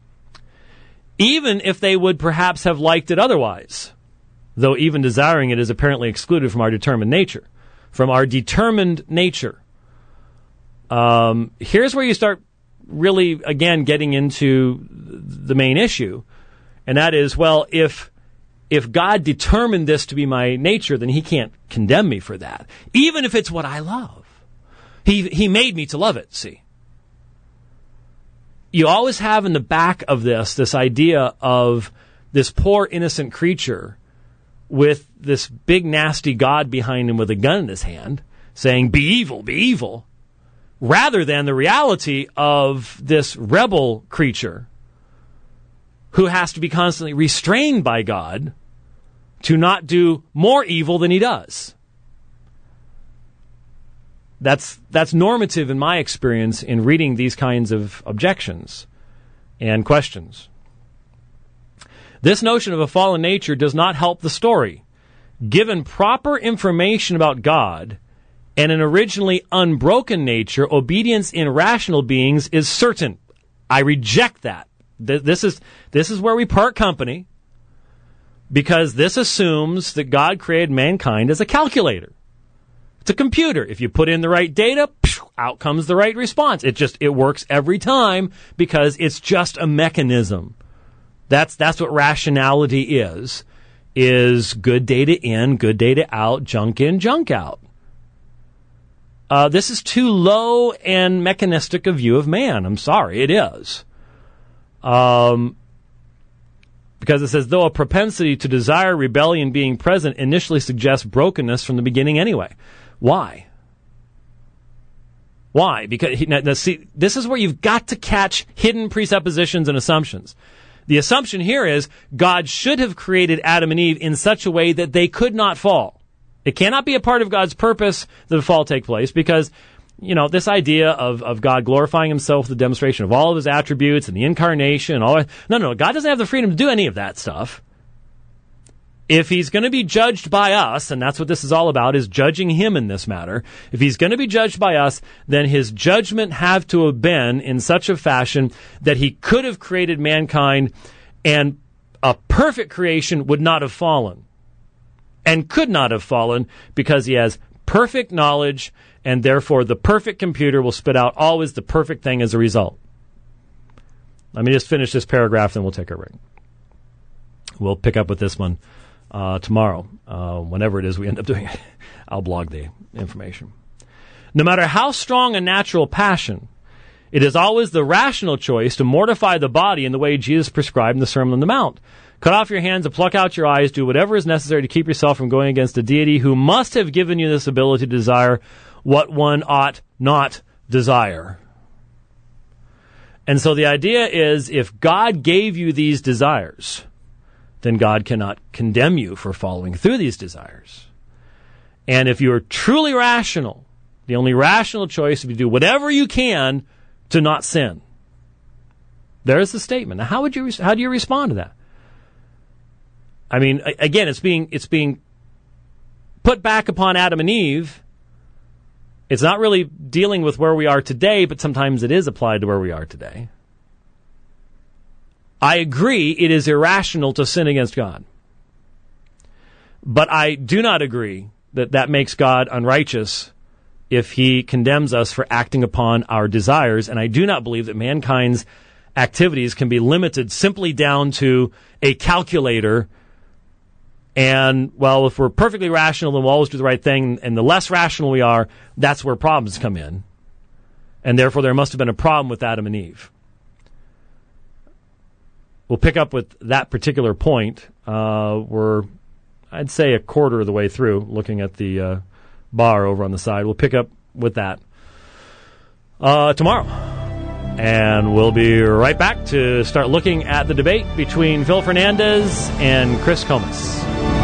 Even if they would perhaps have liked it otherwise, though even desiring it is apparently excluded from our determined nature. From our determined nature. Here's where you start really, again, getting into the main issue, and that is, well, if God determined this to be my nature, then he can't condemn me for that, even if it's what I love. He made me to love it, see. You always have in the back of this idea of this poor innocent creature with this big nasty God behind him with a gun in his hand saying, be evil, rather than the reality of this rebel creature who has to be constantly restrained by God to not do more evil than he does. That's normative in my experience in reading these kinds of objections and questions. This notion of a fallen nature does not help the story. Given proper information about God and an originally unbroken nature, obedience in rational beings is certain. I reject that. This is where we part company, because this assumes that God created mankind as a calculator. It's a computer. If you put in the right data, out comes the right response. It works every time because it's just a mechanism. That's what rationality is good data in, good data out, junk in, junk out. This is too low and mechanistic a view of man. I'm sorry, it is. Because it says, though a propensity to desire rebellion being present initially suggests brokenness from the beginning anyway. Why? Why? Because, now, see, this is where you've got to catch hidden presuppositions and assumptions. The assumption here is God should have created Adam and Eve in such a way that they could not fall. It cannot be a part of God's purpose that the fall take place because, this idea of God glorifying himself with the demonstration of all of his attributes and the incarnation and all that. No, God doesn't have the freedom to do any of that stuff. If he's going to be judged by us, and that's what this is all about, is judging him in this matter. If he's going to be judged by us, then his judgment have to have been in such a fashion that he could have created mankind and a perfect creation would not have fallen. And could not have fallen because he has perfect knowledge and therefore the perfect computer will spit out always the perfect thing as a result. Let me just finish this paragraph, then we'll take a break. We'll pick up with this one tomorrow, whenever it is we end up doing it. I'll blog the information. No matter how strong a natural passion, it is always the rational choice to mortify the body in the way Jesus prescribed in the Sermon on the Mount. Cut off your hands and pluck out your eyes. Do whatever is necessary to keep yourself from going against a deity who must have given you this ability to desire what one ought not desire. And so the idea is, if God gave you these desires, then God cannot condemn you for following through these desires. And if you're truly rational, the only rational choice is to do whatever you can to not sin. There's the statement. Now, how do you respond to that? I mean, again, it's being put back upon Adam and Eve. It's not really dealing with where we are today, but sometimes it is applied to where we are today. I agree it is irrational to sin against God. But I do not agree that that makes God unrighteous if he condemns us for acting upon our desires. And I do not believe that mankind's activities can be limited simply down to a calculator. And, well, if we're perfectly rational, then we'll always do the right thing. And the less rational we are, that's where problems come in. And therefore, there must have been a problem with Adam and Eve. We'll pick up with that particular point. We're, I'd say, a quarter of the way through, looking at the bar over on the side. We'll pick up with that tomorrow. And we'll be right back to start looking at the debate between Phil Fernandez and Chris Comas.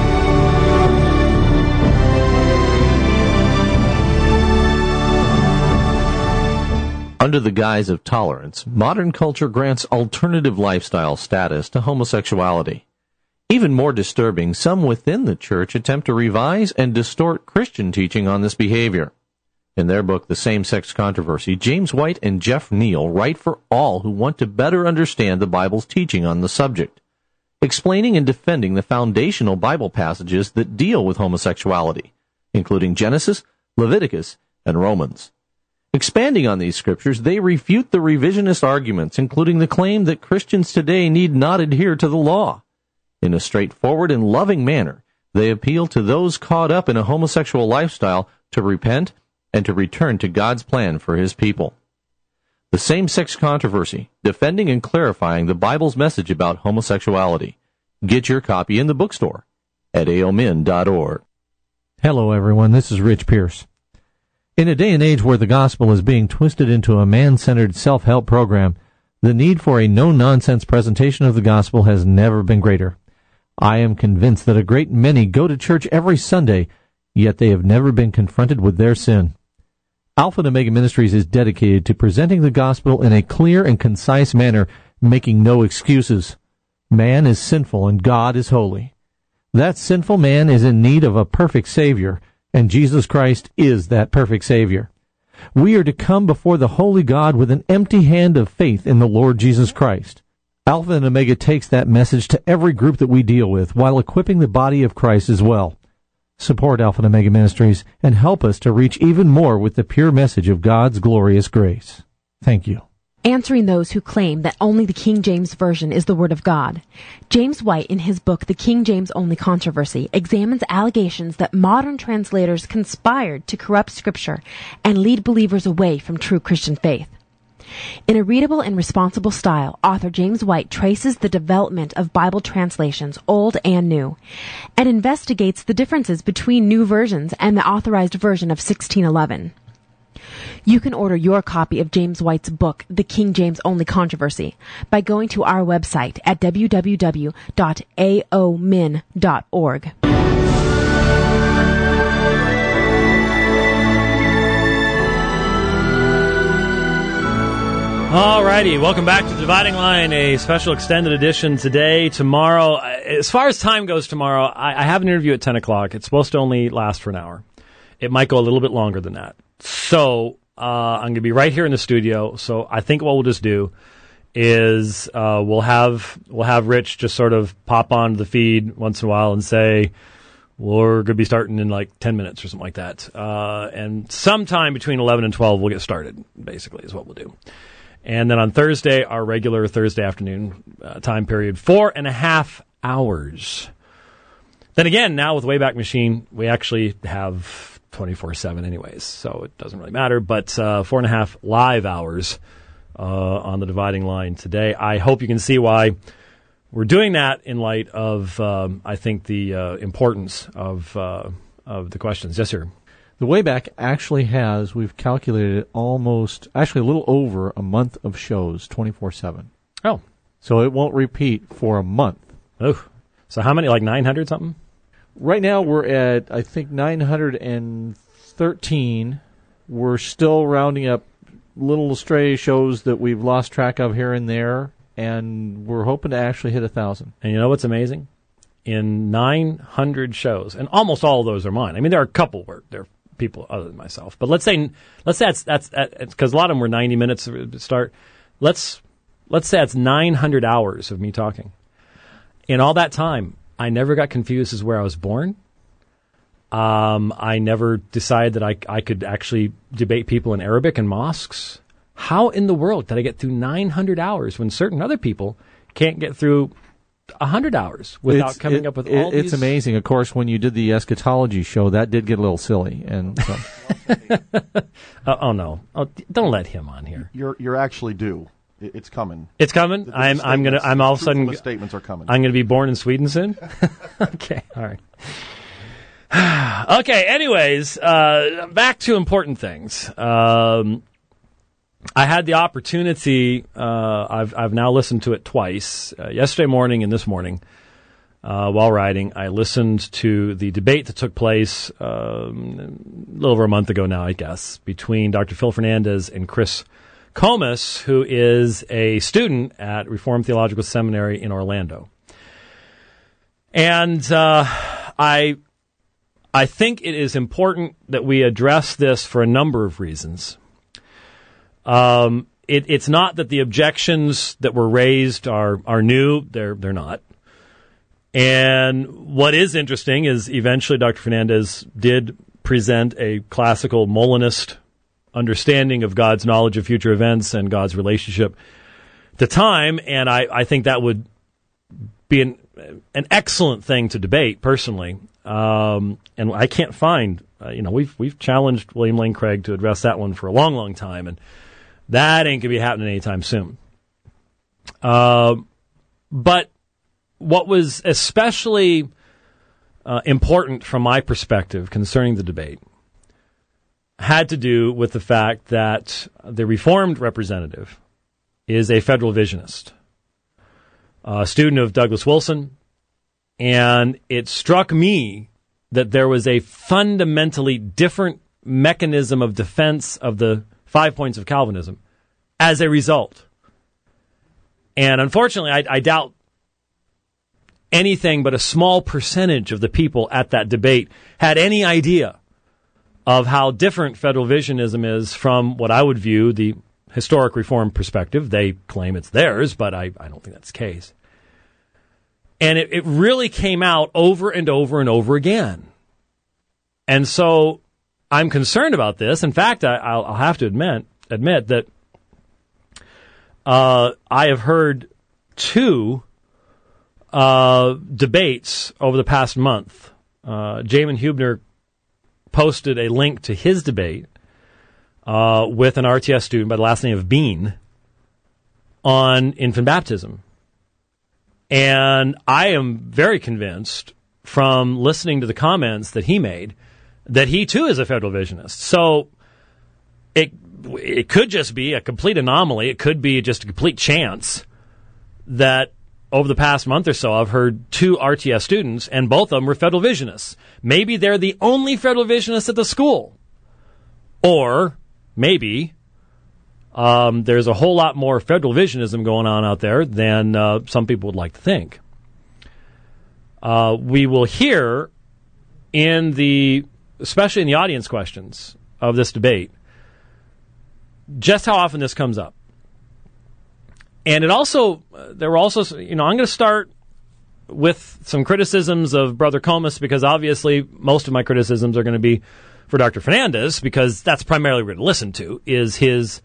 Under the guise of tolerance, modern culture grants alternative lifestyle status to homosexuality. Even more disturbing, some within the church attempt to revise and distort Christian teaching on this behavior. In their book, The Same-Sex Controversy, James White and Jeff Neal write for all who want to better understand the Bible's teaching on the subject, explaining and defending the foundational Bible passages that deal with homosexuality, including Genesis, Leviticus, and Romans. Expanding on these scriptures, they refute the revisionist arguments, including the claim that Christians today need not adhere to the law. In a straightforward and loving manner, they appeal to those caught up in a homosexual lifestyle to repent and to return to God's plan for his people. The Same-Sex Controversy, defending and clarifying the Bible's message about homosexuality. Get your copy in the bookstore at aomin.org. Hello, everyone. This is Rich Pierce. In a day and age where the gospel is being twisted into a man-centered self-help program, the need for a no-nonsense presentation of the gospel has never been greater. I am convinced that a great many go to church every Sunday, yet they have never been confronted with their sin. Alpha and Omega Ministries is dedicated to presenting the gospel in a clear and concise manner, making no excuses. Man is sinful and God is holy. That sinful man is in need of a perfect Savior, and Jesus Christ is that perfect Savior. We are to come before the holy God with an empty hand of faith in the Lord Jesus Christ. Alpha and Omega takes that message to every group that we deal with, while equipping the body of Christ as well. Support Alpha and Omega Ministries and help us to reach even more with the pure message of God's glorious grace. Thank you. Answering those who claim that only the King James Version is the Word of God. James White, in his book, The King James Only Controversy, examines allegations that modern translators conspired to corrupt Scripture and lead believers away from true Christian faith. In a readable and responsible style, author James White traces the development of Bible translations, old and new, and investigates the differences between new versions and the authorized version of 1611. You can order your copy of James White's book, The King James Only Controversy, by going to our website at www.aomin.org. Alrighty, welcome back to Dividing Line, a special extended edition today. Tomorrow, as far as time goes tomorrow, I have an interview at 10 o'clock. It's supposed to only last for an hour. It might go a little bit longer than that. So I'm going to be right here in the studio. So I think what we'll just do is we'll have Rich just sort of pop on the feed once in a while and say, we're going to be starting in like 10 minutes or something like that. And sometime between 11 and 12, we'll get started, basically, is what we'll do. And then on Thursday, our regular Thursday afternoon time period, 4.5 hours. Then again, now with Wayback Machine, we actually have 24/7 anyways, so it doesn't really matter. But 4.5 live hours on the Dividing Line today. I hope you can see why we're doing that in light of, I think, the importance of the questions. Yes, sir. The Wayback actually has, we've calculated it, actually a little over a month of shows, 24/7. Oh. So it won't repeat for a month. Oh. So how many, like 900 something? Right now we're at, I think, 913. We're still rounding up little stray shows that we've lost track of here and there, and we're hoping to actually hit 1,000. And you know what's amazing? In 900 shows, and almost all of those are mine. I mean, there are a couple where there are people other than myself, but let's say that's because a lot of them were 90 minutes to start. Let's say it's 900 hours of me talking. In all that time, I never got confused as where I was born. I never decided that I could actually debate people in Arabic in mosques. How in the world did I get through 900 hours when certain other people can't get through 100 hours without coming up with all these? It's amazing. Of course, when you did the eschatology show, that did get a little silly. And so. Oh, no. Oh, don't let him on here. You're actually due. It's coming. It's coming? I'm all of a sudden. The statements are coming. I'm going to be born in Sweden soon? Okay, all right. Okay, anyways, back to important things. I had the opportunity, I've now listened to it twice, yesterday morning and this morning, while riding. I listened to the debate that took place a little over a month ago now, I guess, between Dr. Phil Fernandez and Chris Comas, who is a student at Reformed Theological Seminary in Orlando. And I think it is important that we address this for a number of reasons. It's not that the objections that were raised are new. They're not. And what is interesting is eventually Dr. Fernandez did present a classical Molinist understanding of God's knowledge of future events and God's relationship to time, and I think that would be an excellent thing to debate, personally. And I can't find, we've challenged William Lane Craig to address that one for a long, long time, and that ain't going to be happening anytime soon. But what was especially important from my perspective concerning the debate had to do with the fact that the Reformed representative is a federal visionist, a student of Douglas Wilson, and it struck me that there was a fundamentally different mechanism of defense of the 5 points of Calvinism as a result. And unfortunately, I doubt anything but a small percentage of the people at that debate had any idea of how different federal visionism is from what I would view the historic Reform perspective. They claim it's theirs, but I don't think that's the case. And it really came out over and over and over again. And so I'm concerned about this. In fact, I'll have to admit that I have heard two debates over the past month. Jamin Hubner posted a link to his debate with an RTS student by the last name of Bean on infant baptism. And I am very convinced from listening to the comments that he made that he too is a federal visionist. So it could just be a complete anomaly. It could be just a complete chance that over the past month or so I've heard two RTS students, and both of them were federal visionists. Maybe they're the only federal visionists at the school. Or maybe there's a whole lot more federal visionism going on out there than some people would like to think. We will hear especially in the audience questions of this debate, just how often this comes up. And there were also, I'm going to start with some criticisms of Brother Comas, because obviously most of my criticisms are going to be for Dr. Fernandez, because that's primarily what we're going to listen to, is his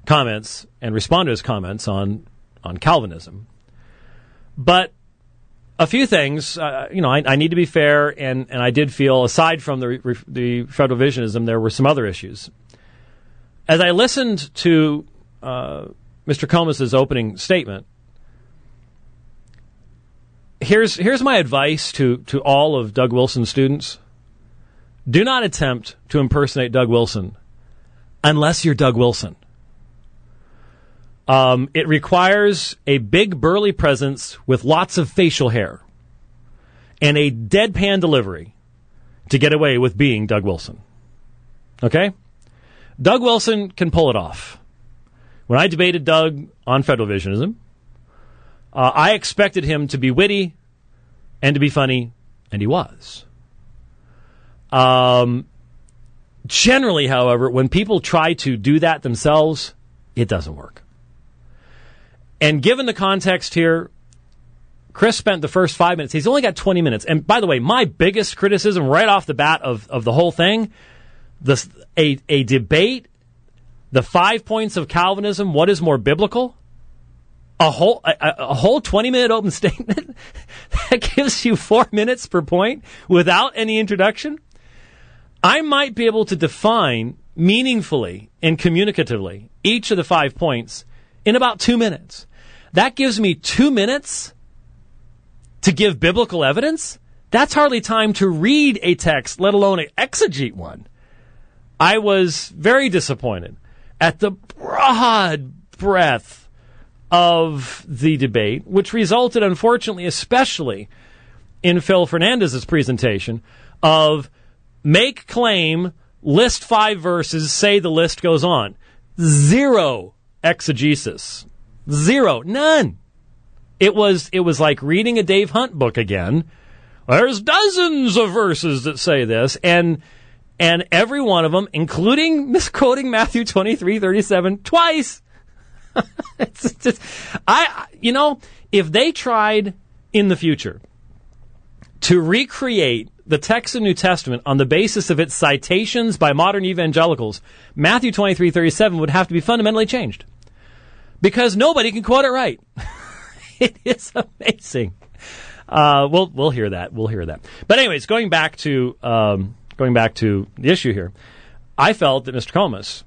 comments and respond to his comments on Calvinism. But a few things. I need to be fair, and I did feel, aside from the federal revisionism, there were some other issues. As I listened to Mr. Comis's opening statement, here's my advice to all of Doug Wilson's students. Do not attempt to impersonate Doug Wilson unless you're Doug Wilson. It requires a big burly presence with lots of facial hair and a deadpan delivery to get away with being Doug Wilson. Okay? Doug Wilson can pull it off. When I debated Doug on federal revisionism, I expected him to be witty and to be funny, and he was. Generally, however, when people try to do that themselves, it doesn't work. And given the context here, Chris spent the first 5 minutes. He's only got 20 minutes. And by the way, my biggest criticism right off the bat of the whole thing, a debate, the 5 points of Calvinism, what is more biblical? A whole 20-minute open statement that gives you 4 minutes per point without any introduction. I might be able to define meaningfully and communicatively each of the 5 points in about 2 minutes. That gives me 2 minutes to give biblical evidence. That's hardly time to read a text, let alone an exegete one. I was very disappointed at the broad breadth of the debate, which resulted, unfortunately, especially in Phil Fernandez's presentation, of make claim, list 5 verses, say the list goes on. Zero exegesis. Zero. None. It was like reading a Dave Hunt book again. There's dozens of verses that say this, and every one of them, including misquoting Matthew 23:37 twice. It's just, if they tried in the future to recreate the text of the New Testament on the basis of its citations by modern evangelicals, Matthew 23:37 would have to be fundamentally changed. Because nobody can quote it right. It is amazing. We'll hear that. We'll hear that. But anyways, going back to the issue here, I felt that Mr. Comis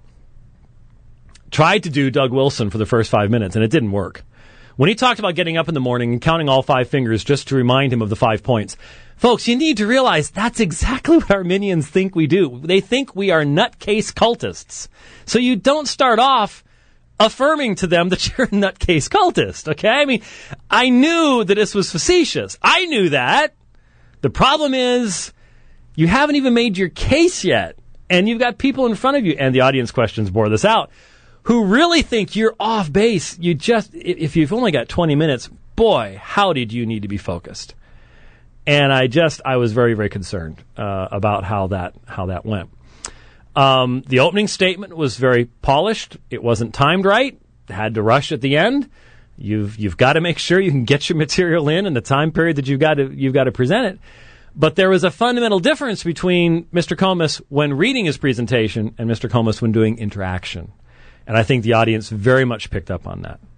tried to do Doug Wilson for the first 5 minutes, and it didn't work. When he talked about getting up in the morning and counting all 5 fingers just to remind him of the 5 points, folks, you need to realize that's exactly what Arminians think we do. They think we are nutcase cultists. So you don't start off affirming to them that you're a nutcase cultist, okay? I mean, I knew that this was facetious. I knew that. The problem is you haven't even made your case yet, and you've got people in front of you, and the audience questions bore this out, who really think you're off base. If you've only got 20 minutes, boy, how did you need to be focused? And I was very, very concerned about how that went. The opening statement was very polished. It wasn't timed right. Had to rush at the end. You've got to make sure you can get your material in the time period that you've got to present it. But there was a fundamental difference between Mr. Comis when reading his presentation and Mr. Comis when doing interaction. And I think the audience very much picked up on that.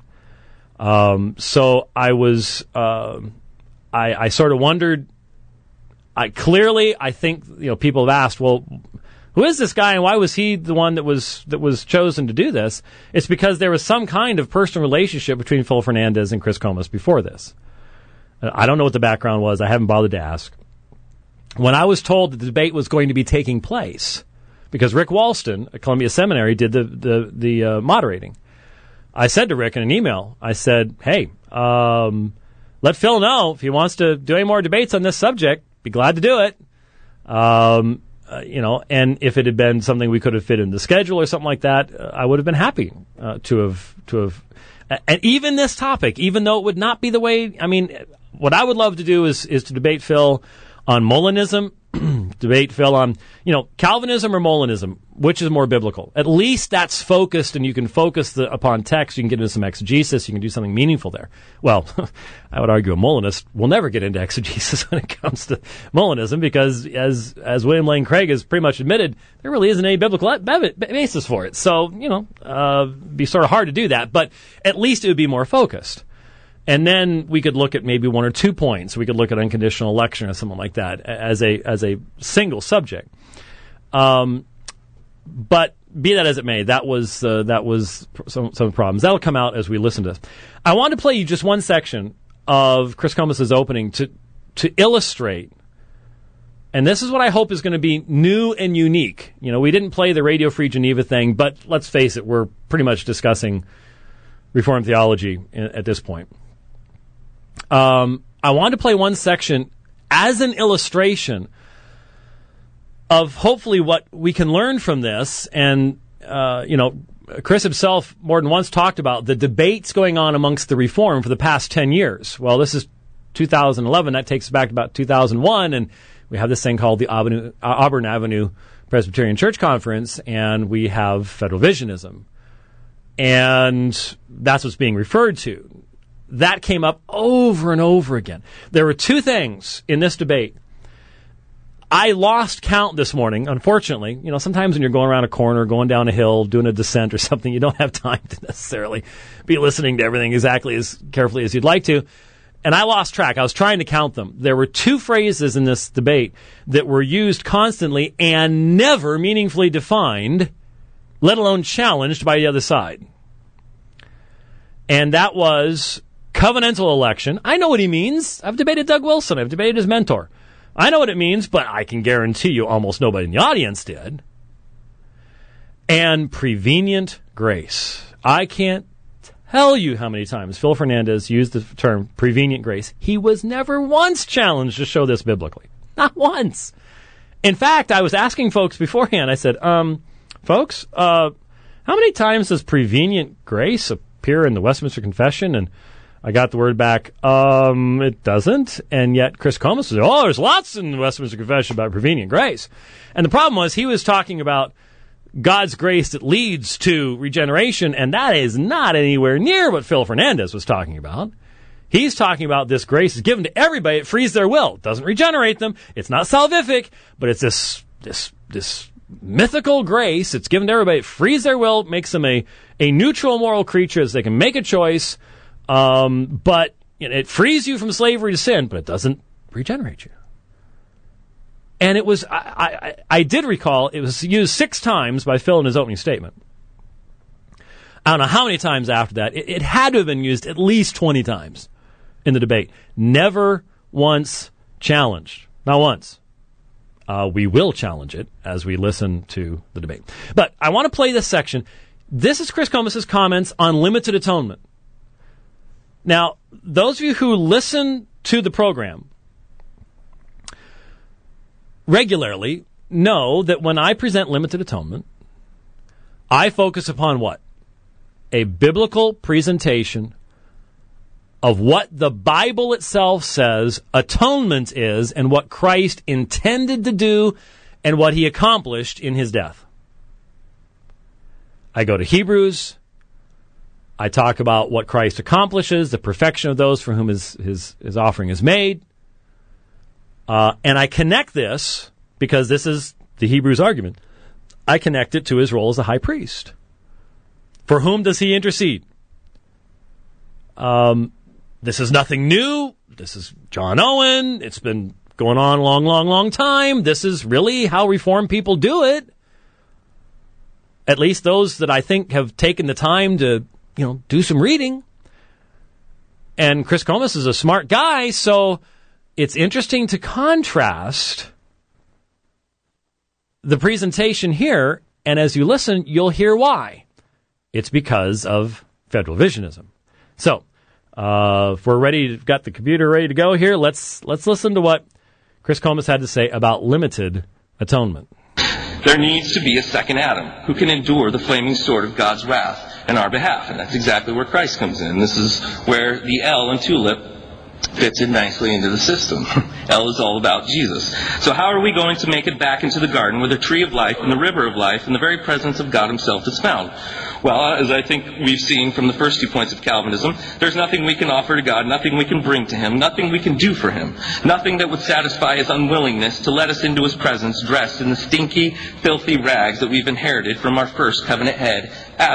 So I was, I sort of wondered, I think, people have asked, well, who is this guy and why was he the one that was chosen to do this? It's because there was some kind of personal relationship between Phil Fernandez and Chris Comis before this. I don't know what the background was. I haven't bothered to ask. When I was told that the debate was going to be taking place, because Rick Walston at Columbia Seminary did the moderating, I said to Rick in an email, I said, hey, let Phil know if he wants to do any more debates on this subject. Be glad to do it. And if it had been something we could have fit in the schedule or something like that, I would have been happy to have. And even this topic, even though it would not be the way, what I would love to do is to debate Phil on Molinism, debate Phil on, Calvinism or Molinism, which is more biblical. At least that's focused, and you can focus upon text. You can get into some exegesis. You can do something meaningful there. Well, I would argue a Molinist will never get into exegesis when it comes to Molinism, because as William Lane Craig has pretty much admitted, there really isn't any biblical basis for it. So, be sort of hard to do that, but at least it would be more focused. And then we could look at maybe 1 or 2 points. We could look at unconditional election or something like that as a single subject. But be that as it may, that was some problems. That'll come out as we listen to this. I want to play you just one section of Chris Comas' opening to illustrate, and this is what I hope is going to be new and unique. You know, we didn't play the Radio Free Geneva thing, but let's face it, we're pretty much discussing Reformed theology at this point. I wanted to play one section as an illustration of hopefully what we can learn from this. And, Chris himself more than once talked about the debates going on amongst the Reformed for the past 10 years. Well, this is 2011. That takes us back to about 2001. And we have this thing called the Auburn Avenue Presbyterian Church Conference, and we have federal visionism. And that's what's being referred to. That came up over and over again. There were two things in this debate. I lost count this morning, unfortunately. You know, sometimes when you're going around a corner, going down a hill, doing a descent or something, you don't have time to necessarily be listening to everything exactly as carefully as you'd like to. And I lost track. I was trying to count them. There were two phrases in this debate that were used constantly and never meaningfully defined, let alone challenged by the other side. And that was covenantal election. I know what he means. I've debated Doug Wilson. I've debated his mentor. I know what it means, but I can guarantee you almost nobody in the audience did. And prevenient grace. I can't tell you how many times Phil Fernandez used the term prevenient grace. He was never once challenged to show this biblically. Not once. In fact, I was asking folks beforehand, I said, folks, how many times does prevenient grace appear in the Westminster Confession? And I got the word back, it doesn't. And yet Chris Comas said, there's lots in the Westminster Confession about prevenient grace. And the problem was he was talking about God's grace that leads to regeneration, and that is not anywhere near what Phil Fernandez was talking about. He's talking about this grace is given to everybody. It frees their will. It doesn't regenerate them. It's not salvific, but it's this mythical grace. It's given to everybody. It frees their will, makes them a neutral moral creature so they can make a choice. But it frees you from slavery to sin, but it doesn't regenerate you. And it was, I did recall, it was used 6 times by Phil in his opening statement. I don't know how many times after that. It had to have been used at least 20 times in the debate. Never once challenged. Not once. We will challenge it as we listen to the debate. But I want to play this section. This is Chris Comas' comments on limited atonement. Now, those of you who listen to the program regularly know that when I present limited atonement, I focus upon what? A biblical presentation of what the Bible itself says atonement is and what Christ intended to do and what he accomplished in his death. I go to Hebrews. I talk about what Christ accomplishes, the perfection of those for whom his offering is made. And I connect this, because this is the Hebrews argument, I connect it to his role as a high priest. For whom does he intercede? This is nothing new. This is John Owen. It's been going on a long time. This is really how Reformed people do it. At least those that I think have taken the time to do some reading. And Chris Comas is a smart guy, so it's interesting to contrast the presentation here, and as you listen, you'll hear why. It's because of federal visionism. So, if we're ready, got the computer ready to go here, let's listen to what Chris Comas had to say about limited atonement. There needs to be a second Adam who can endure the flaming sword of God's wrath in our behalf. And that's exactly where Christ comes in. This is where the L in TULIP fits in nicely into the system. L is all about Jesus. So how are we going to make it back into the garden where the tree of life and the river of life and the very presence of God himself is found? Well, as I think we've seen from the first 2 points of Calvinism, there's nothing we can offer to God, nothing we can bring to him, nothing we can do for him, nothing that would satisfy his unwillingness to let us into his presence dressed in the stinky, filthy rags that we've inherited from our first covenant head, Adam.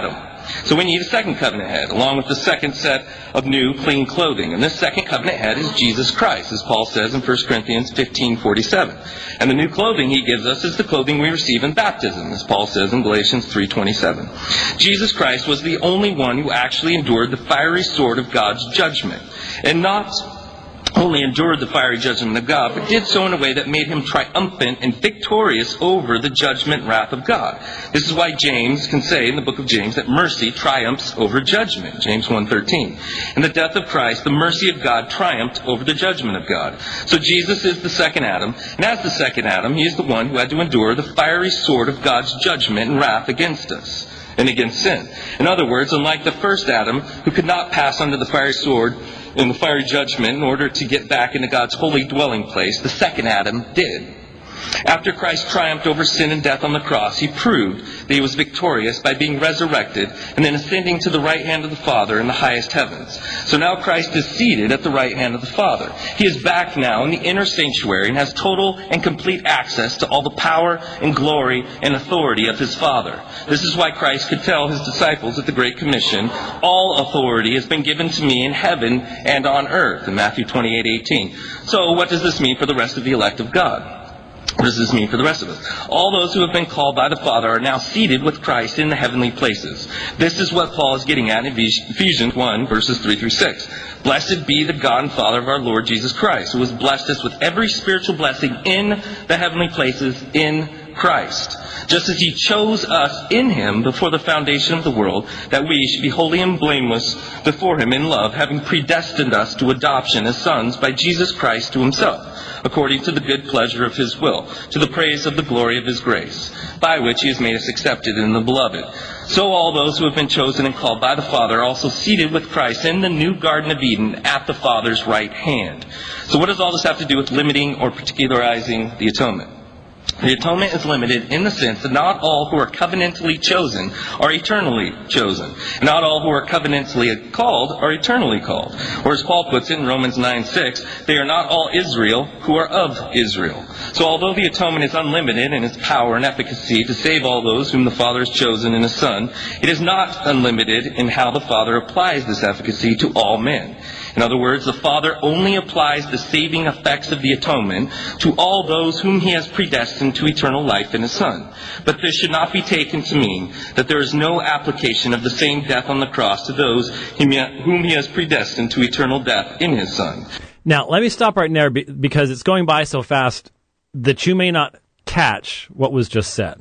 So we need a second covenant head, along with the second set of new, clean clothing. And this second covenant head is Jesus Christ, as Paul says in 1 Corinthians 15:47. And the new clothing he gives us is the clothing we receive in baptism, as Paul says in Galatians 3:27. Jesus Christ was the only one who actually endured the fiery sword of God's judgment. And not only endured the fiery judgment of God, but did so in a way that made him triumphant and victorious over the judgment wrath of God. This is why James can say in the book of James that mercy triumphs over judgment, James 1:13. In the death of Christ, the mercy of God triumphed over the judgment of God. So Jesus is the second Adam, and as the second Adam, he is the one who had to endure the fiery sword of God's judgment and wrath against us and against sin. In other words, unlike the first Adam, who could not pass under the fiery sword in the fiery judgment in order to get back into God's holy dwelling place, the second Adam did. After Christ triumphed over sin and death on the cross, he proved that he was victorious by being resurrected and then ascending to the right hand of the Father in the highest heavens. So now Christ is seated at the right hand of the Father. He is back now in the inner sanctuary and has total and complete access to all the power and glory and authority of his Father. This is why Christ could tell his disciples at the Great Commission, "All authority has been given to me in heaven and on earth," in Matthew 28:18. So what does this mean for the rest of the elect of God? What does this mean for the rest of us? All those who have been called by the Father are now seated with Christ in the heavenly places. This is what Paul is getting at in Ephesians 1, verses 3 through 6. Blessed be the God and Father of our Lord Jesus Christ, who has blessed us with every spiritual blessing in the heavenly places in Christ, just as he chose us in him before the foundation of the world, that we should be holy and blameless before him in love, having predestined us to adoption as sons by Jesus Christ to himself, according to the good pleasure of his will, to the praise of the glory of his grace, by which he has made us accepted in the beloved. So all those who have been chosen and called by the Father are also seated with Christ in the new Garden of Eden at the Father's right hand. So what does all this have to do with limiting or particularizing the atonement? The atonement is limited in the sense that not all who are covenantally chosen are eternally chosen. Not all who are covenantally called are eternally called. Or as Paul puts it in Romans 9:6, they are not all Israel who are of Israel. So although the atonement is unlimited in its power and efficacy to save all those whom the Father has chosen in his Son, it is not unlimited in how the Father applies this efficacy to all men. In other words, the Father only applies the saving effects of the atonement to all those whom he has predestined to eternal life in his Son. But this should not be taken to mean that there is no application of the same death on the cross to those whom he has predestined to eternal death in his Son. Now, let me stop right there because it's going by so fast that you may not catch what was just said.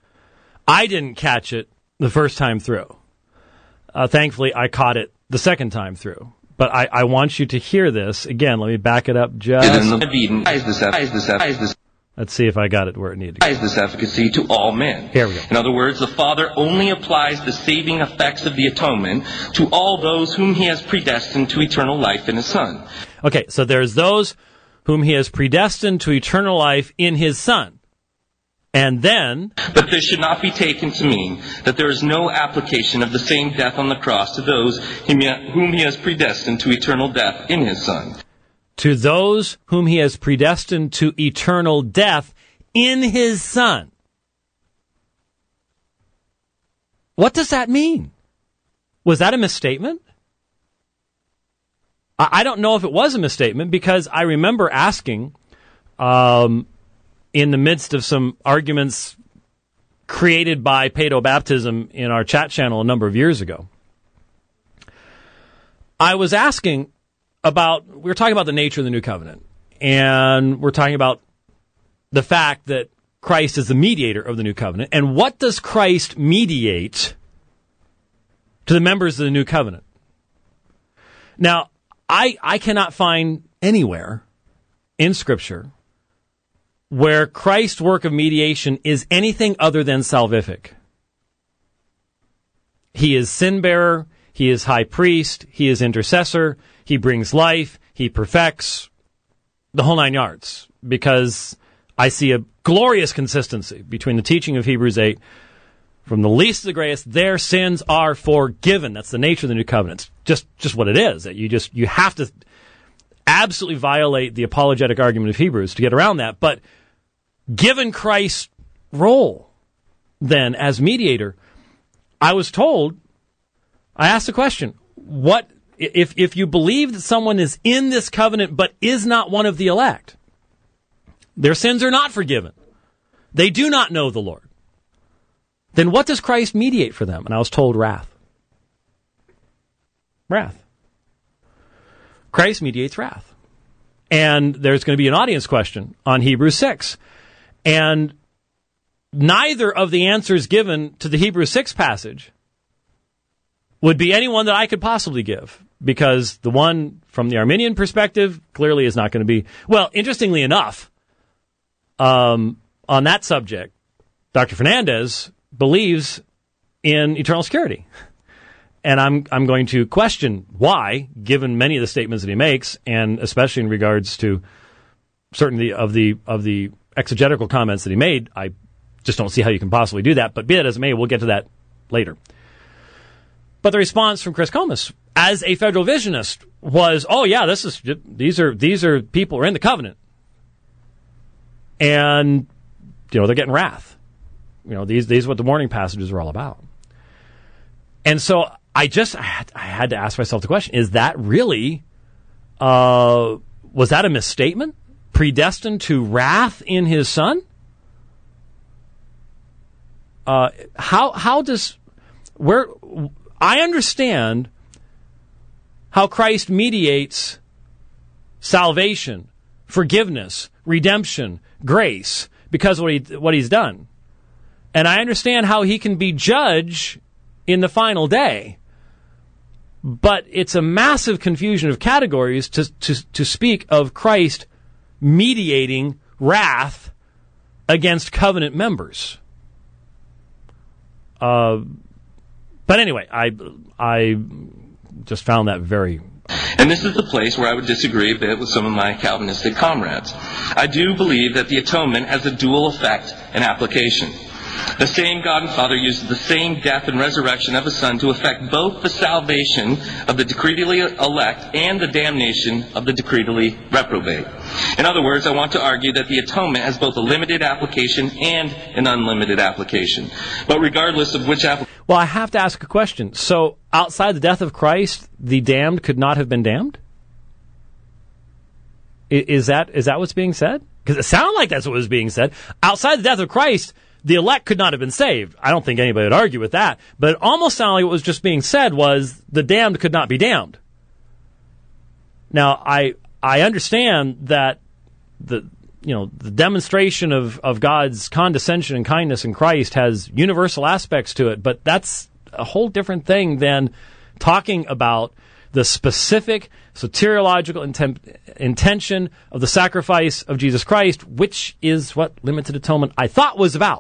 I didn't catch it the first time through. Thankfully, I caught it the second time through. But I want you to hear this. Again, let me back it up just... Let's see if I got it where it needed to go. This efficacy to all men. Here we go. In other words, the Father only applies the saving effects of the atonement to all those whom he has predestined to eternal life in his Son. Okay, so there's those whom he has predestined to eternal life in his Son. And then... But this should not be taken to mean that there is no application of the same death on the cross to those whom he has predestined to eternal death in his Son. To those whom he has predestined to eternal death in his Son. What does that mean? Was that a misstatement? I don't know if it was a misstatement because I remember asking... in the midst of some arguments created by paedobaptism in our chat channel a number of years ago, I was asking we were talking about the nature of the new covenant, and we're talking about the fact that Christ is the mediator of the new covenant, and what does Christ mediate to the members of the new covenant? Now, I cannot find anywhere in Scripture where Christ's work of mediation is anything other than salvific. He is sin-bearer, he is high priest, he is intercessor, he brings life, he perfects, the whole nine yards. Because I see a glorious consistency between the teaching of Hebrews 8, from the least to the greatest, their sins are forgiven. That's the nature of the new covenant. It's just what it is. That you have to absolutely violate the apologetic argument of Hebrews to get around that. But given Christ's role, then, as mediator, I was told I asked the question, what if you believe that someone is in this covenant but is not one of the elect? Their sins are not forgiven. They do not know the Lord. Then what does Christ mediate for them? And I was told wrath. Wrath. Christ mediates wrath. And there's going to be an audience question on Hebrews 6. And neither of the answers given to the Hebrews 6 passage would be any one that I could possibly give, because the one from the Arminian perspective clearly is not going to be. Well, interestingly enough, on that subject, Dr. Fernandez believes in eternal security. And I'm going to question why, given many of the statements that he makes, and especially in regards to certainty of the exegetical comments that he made. I just don't see how you can possibly do that. But be that as it may, we'll get to that later. But the response from Chris Comas, as a federal visionist, was, "Oh yeah, these are people who are in the covenant, and they're getting wrath. These are what the warning passages are all about." And so I had to ask myself the question: is that really was that a misstatement? Predestined to wrath in his Son? How does where I understand how Christ mediates salvation, forgiveness, redemption, grace because of what he's done, and I understand how he can be judge in the final day. But it's a massive confusion of categories to speak of Christ mediating wrath against covenant members. But anyway, I just found that very... And this is the place where I would disagree a bit with some of my Calvinistic comrades. I do believe that the atonement has a dual effect and application. The same God and Father uses the same death and resurrection of His Son to effect both the salvation of the decreedly elect and the damnation of the decreedly reprobate. In other words, I want to argue that the atonement has both a limited application and an unlimited application. But regardless of which application... Well, I have to ask a question. So, outside the death of Christ, the damned could not have been damned? Is that what's being said? Because it sounded like that's what was being said. Outside the death of Christ, the elect could not have been saved. I don't think anybody would argue with that. But it almost sounded like what was just being said was the damned could not be damned. Now, I understand that the demonstration of God's condescension and kindness in Christ has universal aspects to it, but that's a whole different thing than talking about the specific soteriological intention of the sacrifice of Jesus Christ, which is what limited atonement I thought was about.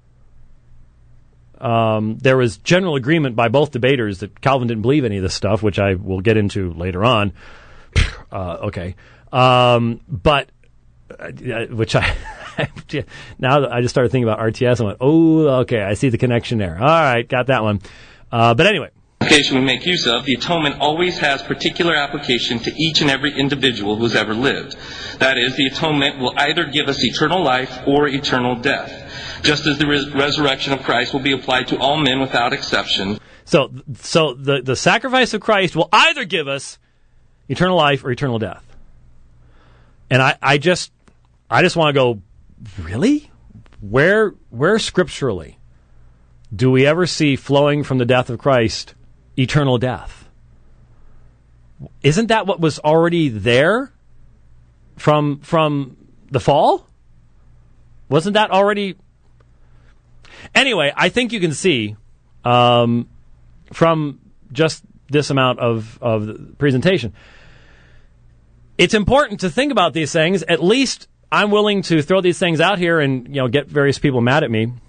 There was general agreement by both debaters that Calvin didn't believe any of this stuff, which I will get into later on. Okay. But which now I just started thinking about RTS and went, oh, okay, I see the connection there. All right, got that one. But anyway. Application we make use of, the atonement always has particular application to each and every individual who's ever lived. That is, the atonement will either give us eternal life or eternal death. Just as the resurrection of Christ will be applied to all men without exception. So the sacrifice of Christ will either give us eternal life or eternal death. And I just want to go, really? Where scripturally do we ever see flowing from the death of Christ eternal death? Isn't that what was already there from the fall? Wasn't that already... Anyway, I think you can see from just this amount of the presentation, it's important to think about these things. At least I'm willing to throw these things out here and get various people mad at me,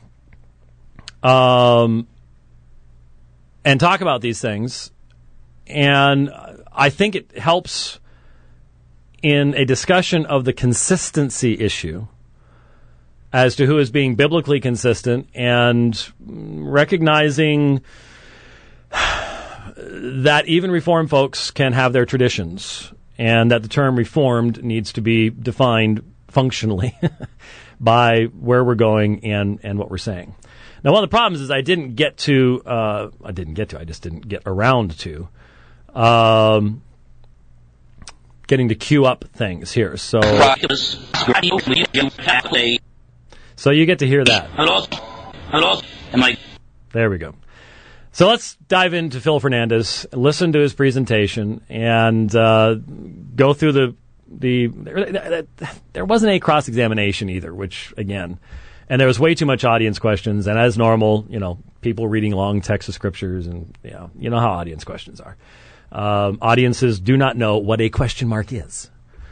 and talk about these things. And I think it helps in a discussion of the consistency issue as to who is being biblically consistent, and recognizing that even Reformed folks can have their traditions, and that the term Reformed needs to be defined functionally by where we're going and what we're saying. Now, one of the problems is I just didn't get around to getting to queue up things here. So you get to hear that. Hello. There we go. So let's dive into Phil Fernandez, listen to his presentation, and go through there wasn't a cross-examination either, which, again, and there was way too much audience questions, and as normal, people reading long texts of scriptures, and you know how audience questions are. Audiences do not know what a question mark is.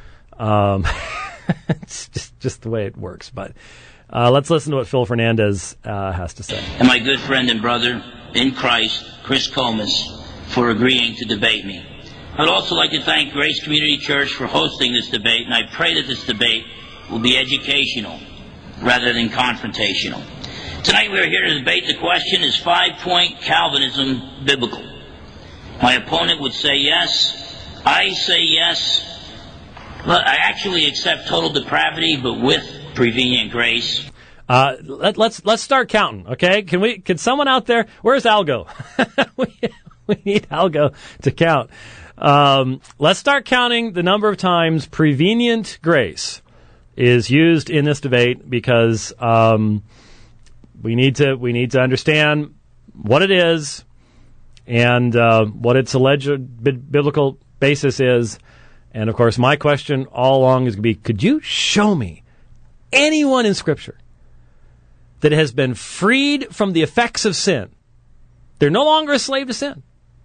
It's just the way it works, but let's listen to what Phil Fernandez has to say. And my good friend and brother in Christ, Chris Comas, for agreeing to debate me. I'd also like to thank Grace Community Church for hosting this debate, and I pray that this debate will be educational rather than confrontational. Tonight we are here to debate the question, is 5-point Calvinism biblical? My opponent would say yes. I say yes. I actually accept total depravity, but with prevenient grace. Let's start counting, okay? Can someone out there? Where's Algo? we need Algo to count. Let's start counting the number of times prevenient grace is used in this debate, because we need to understand what it is and what its alleged biblical basis is. And of course, my question all along is going to be: could you show me anyone in Scripture that has been freed from the effects of sin? They're no longer a slave to sin,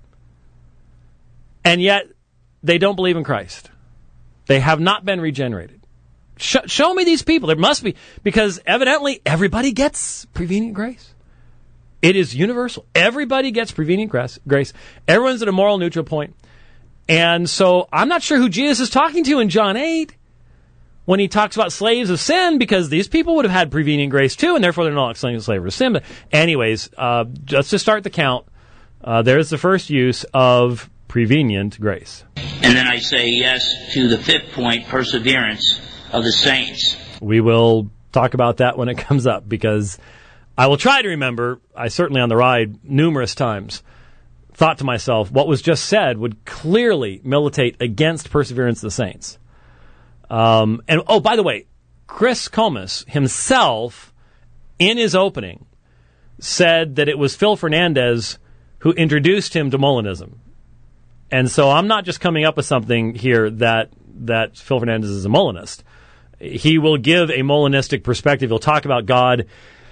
and yet they don't believe in Christ. They have not been regenerated. Show me these people. There must be, because evidently everybody gets prevenient grace. It is universal. Everybody gets prevenient grace. Everyone's at a moral neutral point. And so I'm not sure who Jesus is talking to in John 8 when he talks about slaves of sin, because these people would have had prevenient grace too, and therefore they're not slaves of sin. But anyways, just to start the count, there's the first use of prevenient grace. And then I say yes to the 5th point, perseverance of the saints. We will talk about that when it comes up, because I will try to remember. I certainly on the ride numerous times thought to myself, what was just said would clearly militate against perseverance of the saints. And by the way, Chris Comas himself, in his opening, said that it was Phil Fernandez who introduced him to Molinism. And so I'm not just coming up with something here that Phil Fernandez is a Molinist. He will give a Molinistic perspective. He'll talk about God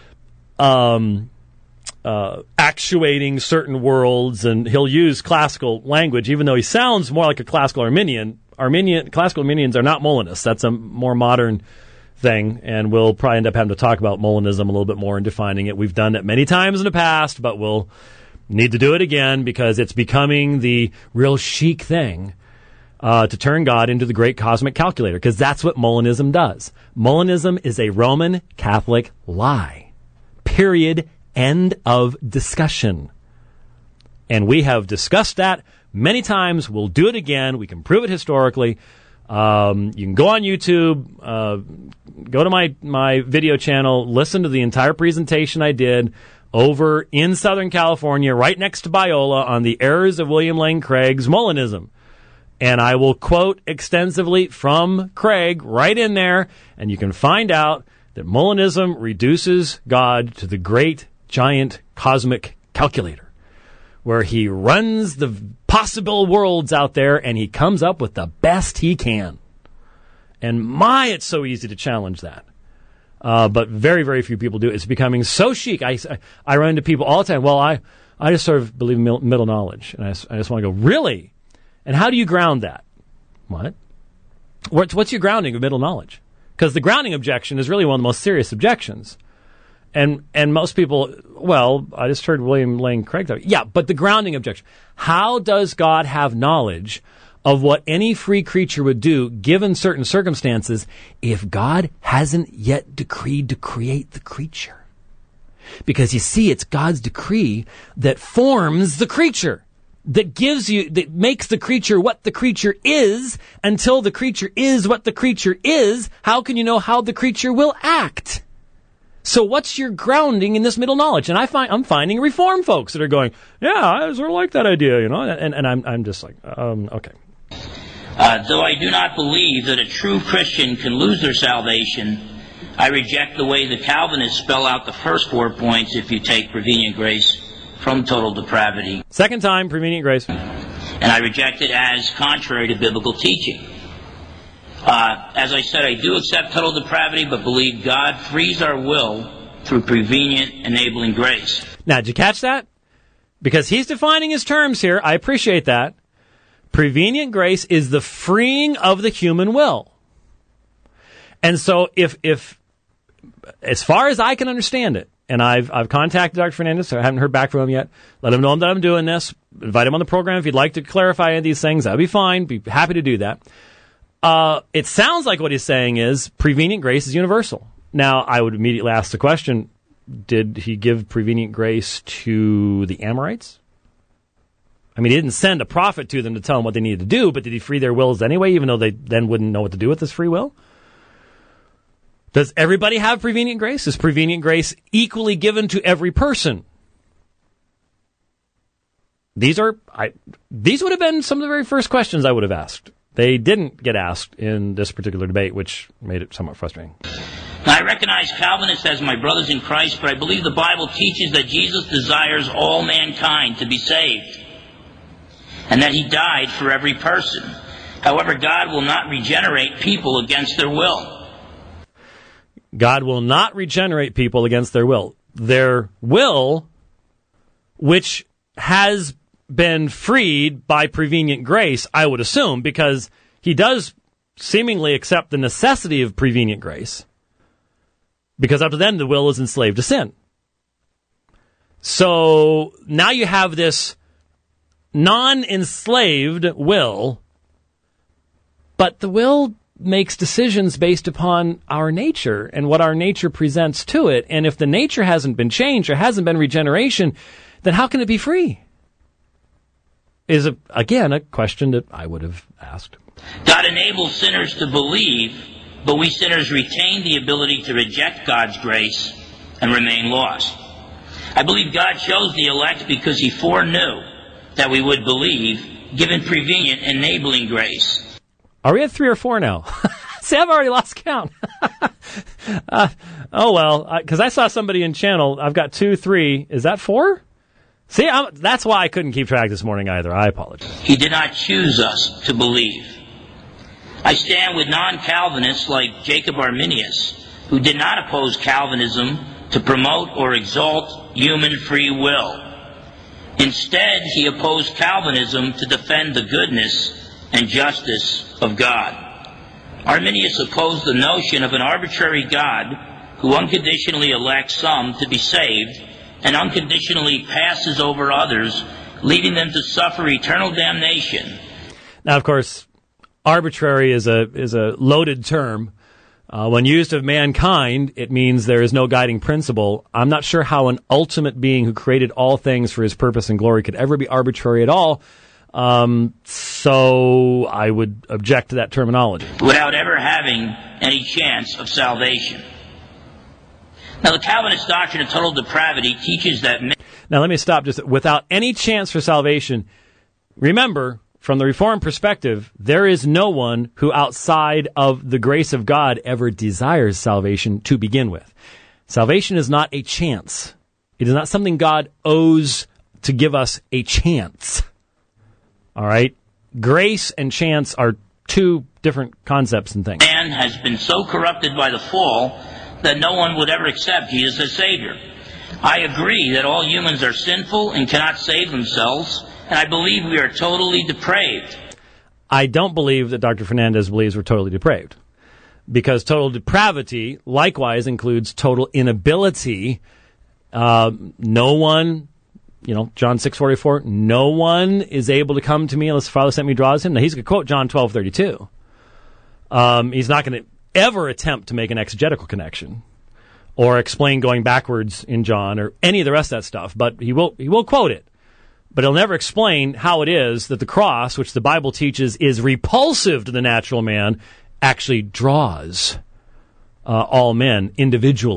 actuating certain worlds, and he'll use classical language, even though he sounds more like a classical Arminian. Classical Arminians are not Molinists. That's a more modern thing, and we'll probably end up having to talk about Molinism a little bit more and defining it. We've done it many times in the past, but we'll need to do it again, because it's becoming the real chic thing to turn God into the great cosmic calculator, because that's what Molinism does. Molinism is a Roman Catholic lie. Period. End of discussion. And we have discussed that many times. We'll do it again. We can prove it historically. You can go on YouTube, go to my video channel, listen to the entire presentation I did over in Southern California, right next to Biola, on the errors of William Lane Craig's Molinism. And I will quote extensively from Craig right in there, and you can find out that Molinism reduces God to the great, giant, cosmic calculator, where he runs the possible worlds out there, and he comes up with the best he can. And it's so easy to challenge that. But very, very few people do. It's becoming so chic. I run into people all the time. Well, I just sort of believe in middle knowledge. And I just want to go, really? And how do you ground that? What? What's your grounding of middle knowledge? Because the grounding objection is really one of the most serious objections. And most people, well, I just heard William Lane Craig talk. Yeah, but the grounding objection. How does God have knowledge of what any free creature would do given certain circumstances if God hasn't yet decreed to create the creature? Because you see, it's God's decree that forms the creature, that makes the creature what the creature is. Until the creature is what the creature is, how can you know how the creature will act? So what's your grounding in this middle knowledge? And I'm finding Reformed folks that are going, yeah, I sort of like that idea, you know, and I'm just like, okay. Though I do not believe that a true Christian can lose their salvation, I reject the way the Calvinists spell out the first 4 points if you take prevenient grace from total depravity. Second time, prevenient grace. And I reject it as contrary to biblical teaching. As I said, I do accept total depravity, but believe God frees our will through prevenient enabling grace. Now, did you catch that? Because he's defining his terms here. I appreciate that. Prevenient grace is the freeing of the human will. And so if as far as I can understand it, and I've contacted Dr. Fernandez, so I haven't heard back from him yet. Let him know that I'm doing this. Invite him on the program if you'd like to clarify any of these things. That'd be fine. Be happy to do that. It sounds like what he's saying is prevenient grace is universal. Now, I would immediately ask the question, did he give prevenient grace to the Amorites? I mean, he didn't send a prophet to them to tell them what they needed to do, but did he free their wills anyway, even though they then wouldn't know what to do with this free will? Does everybody have prevenient grace? Is prevenient grace equally given to every person? These would have been some of the very first questions I would have asked. They didn't get asked in this particular debate, which made it somewhat frustrating. I recognize Calvinists as my brothers in Christ, but I believe the Bible teaches that Jesus desires all mankind to be saved, and that he died for every person. However, God will not regenerate people against their will. God will not regenerate people against their will. Their will, which has been freed by prevenient grace, I would assume, because he does seemingly accept the necessity of prevenient grace, because up to then the will is enslaved to sin. So now you have this non-enslaved will, but the will makes decisions based upon our nature and what our nature presents to it. And if the nature hasn't been changed or hasn't been regeneration, then how can it be free? Is, again, a question that I would have asked. God enables sinners to believe, but we sinners retain the ability to reject God's grace and remain lost. I believe God chose the elect because he foreknew that we would believe, given prevenient enabling grace. Are we at 3 or 4 now? See, I've already lost count. Oh, well, because I saw somebody in channel. I've got 2, 3. Is that 4? See, that's why I couldn't keep track this morning either. I apologize. He did not choose us to believe. I stand with non-Calvinists like Jacob Arminius, who did not oppose Calvinism to promote or exalt human free will. Instead, he opposed Calvinism to defend the goodness and justice of God. Arminius opposed the notion of an arbitrary God who unconditionally elects some to be saved and unconditionally passes over others, leading them to suffer eternal damnation. Now, of course, arbitrary is a loaded term. When used of mankind, it means there is no guiding principle. I'm not sure how an ultimate being who created all things for his purpose and glory could ever be arbitrary at all. So I would object to that terminology. Without ever having any chance of salvation. Now, the Calvinist doctrine of total depravity teaches that... Now, let me stop just without any chance for salvation. Remember, from the Reformed perspective, there is no one who outside of the grace of God ever desires salvation to begin with. Salvation is not a chance. It is not something God owes to give us a chance. All right? Grace and chance are two different concepts and things. Man has been so corrupted by the fall that no one would ever accept Jesus as Savior. I agree that all humans are sinful and cannot save themselves, and I believe we are totally depraved. I don't believe that Dr. Fernandez believes we're totally depraved, because total depravity likewise includes total inability. No one, John 6:44, no one is able to come to me unless the Father sent me draws him. Now, he's going to quote John 12:32. He's not going to ever attempt to make an exegetical connection or explain going backwards in John or any of the rest of that stuff, but he will quote it. But he'll never explain how it is that the cross, which the Bible teaches is repulsive to the natural man, actually draws all men individually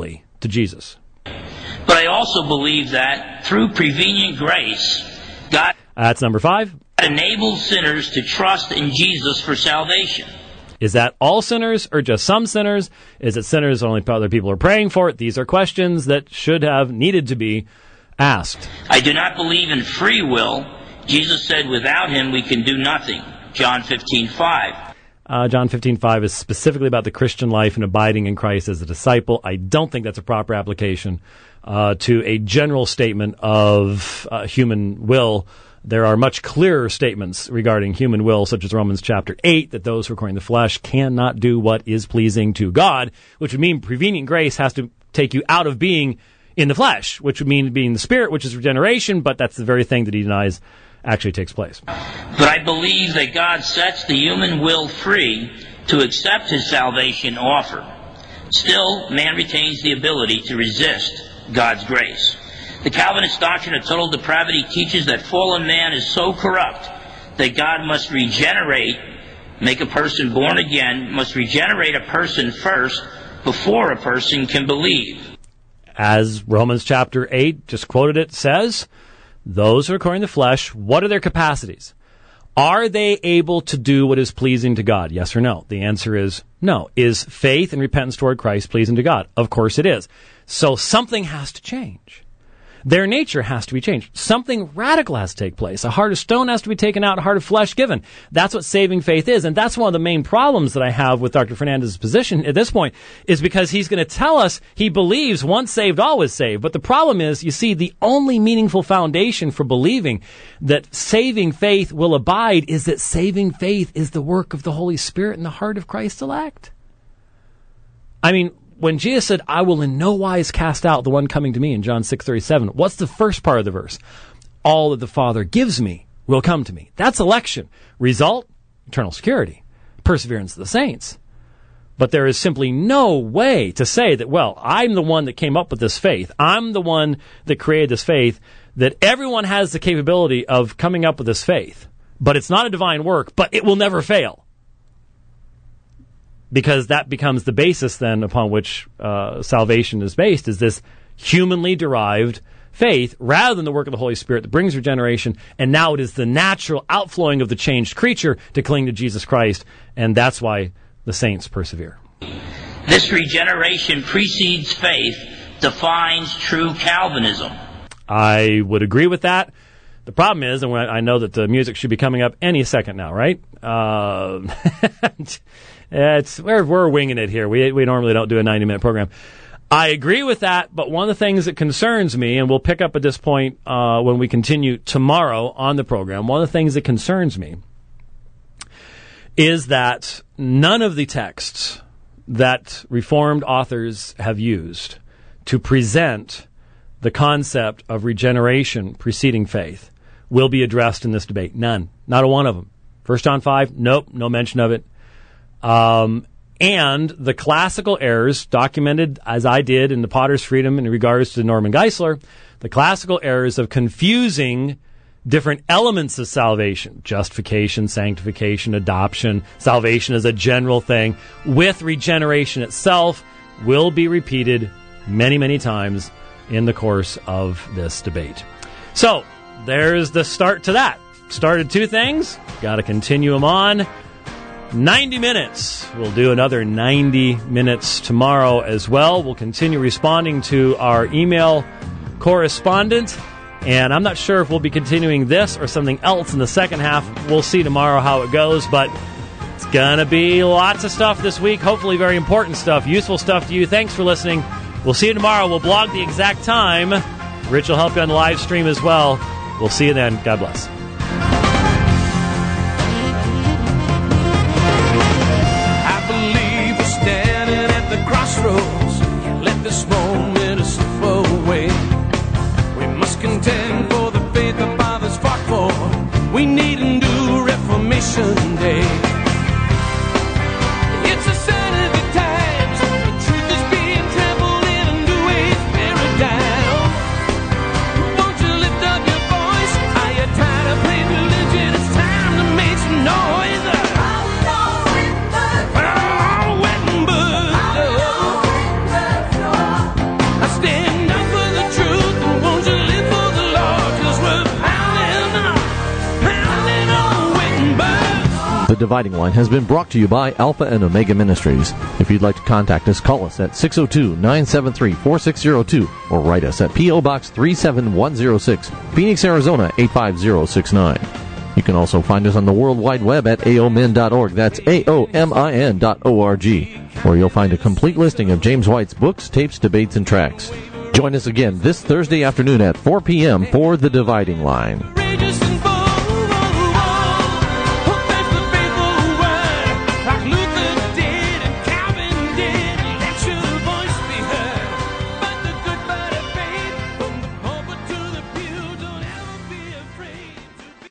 to Jesus. But I also believe that through prevenient grace, God That's number 5. enables sinners to trust in Jesus for salvation. Is that all sinners or just some sinners? Is it sinners only other people are praying for it? These are questions that should have needed to be asked. I do not believe in free will. Jesus said without him we can do nothing. John 15:5. John 15:5 is specifically about the Christian life and abiding in Christ as a disciple. I don't think that's a proper application to a general statement of human will. There are much clearer statements regarding human will, such as Romans chapter 8, that those who are according to the flesh cannot do what is pleasing to God, which would mean prevenient grace has to take you out of being in the flesh, which would mean being the spirit, which is regeneration, but that's the very thing that he denies actually takes place. But I believe that God sets the human will free to accept his salvation offer. Still, man retains the ability to resist God's grace. The Calvinist doctrine of total depravity teaches that fallen man is so corrupt that God must regenerate, make a person born again, must regenerate a person first before a person can believe. As Romans chapter 8, just quoted it, says, those who are according to the flesh, what are their capacities? Are they able to do what is pleasing to God? Yes or no? The answer is no. Is faith and repentance toward Christ pleasing to God? Of course it is. So something has to change. Their nature has to be changed. Something radical has to take place. A heart of stone has to be taken out, a heart of flesh given. That's what saving faith is. And that's one of the main problems that I have with Dr. Fernandez's position at this point, is because he's going to tell us he believes once saved, always saved. But the problem is, you see, the only meaningful foundation for believing that saving faith will abide is that saving faith is the work of the Holy Spirit in the heart of Christ's elect. I mean, when Jesus said, I will in no wise cast out the one coming to me in John 6:37, what's the first part of the verse? All that the Father gives me will come to me. That's election. Result? Eternal security. Perseverance of the saints. But there is simply no way to say that, well, I'm the one that came up with this faith. I'm the one that created this faith, that everyone has the capability of coming up with this faith. But it's not a divine work, but it will never fail. Because that becomes the basis then upon which salvation is based, is this humanly derived faith rather than the work of the Holy Spirit that brings regeneration. And now it is the natural outflowing of the changed creature to cling to Jesus Christ. And that's why the saints persevere. This regeneration precedes faith, defines true Calvinism. I would agree with that. The problem is, and I know that the music should be coming up any second now, right? We're winging it here. We normally don't do a 90-minute program. I agree with that, but one of the things that concerns me, and we'll pick up at this point when we continue tomorrow on the program, one of the things that concerns me is that none of the texts that Reformed authors have used to present the concept of regeneration preceding faith will be addressed in this debate. None. Not a one of them. 1 John 5, nope, no mention of it. And the classical errors documented, as I did in the Potter's Freedom in regards to Norman Geisler, the classical errors of confusing different elements of salvation, justification, sanctification, adoption, salvation as a general thing, with regeneration itself, will be repeated many, many times in the course of this debate. So, there's the start to that. Started two things, got to continue them on. 90 minutes. We'll do another 90 minutes tomorrow as well. We'll continue responding to our email correspondent. And I'm not sure if we'll be continuing this or something else in the second half. We'll see tomorrow how it goes. But it's going to be lots of stuff this week. Hopefully very important stuff, useful stuff to you. Thanks for listening. We'll see you tomorrow. We'll blog the exact time. Rich will help you on the live stream as well. We'll see you then. God bless. Crossroads, let this moment slip away. We must contend for the faith the fathers fought for. We need a new Reformation Day. It's a sign of the times. The truth is being trampled in a new age paradigm. Won't you lift up your voice? Are you tired of playing religion? It's time to make some noise. Dividing Line has been brought to you by Alpha and Omega Ministries. If you'd like to contact us, call us at 602-973-4602 or write us at P.O. Box 37106, Phoenix, Arizona 85069. You can also find us on the World Wide Web at aomin.org. That's aomin.org, where you'll find a complete listing of James White's books, tapes, debates, and tracks. Join us again this Thursday afternoon at 4 p.m. for The Dividing Line. Courageous and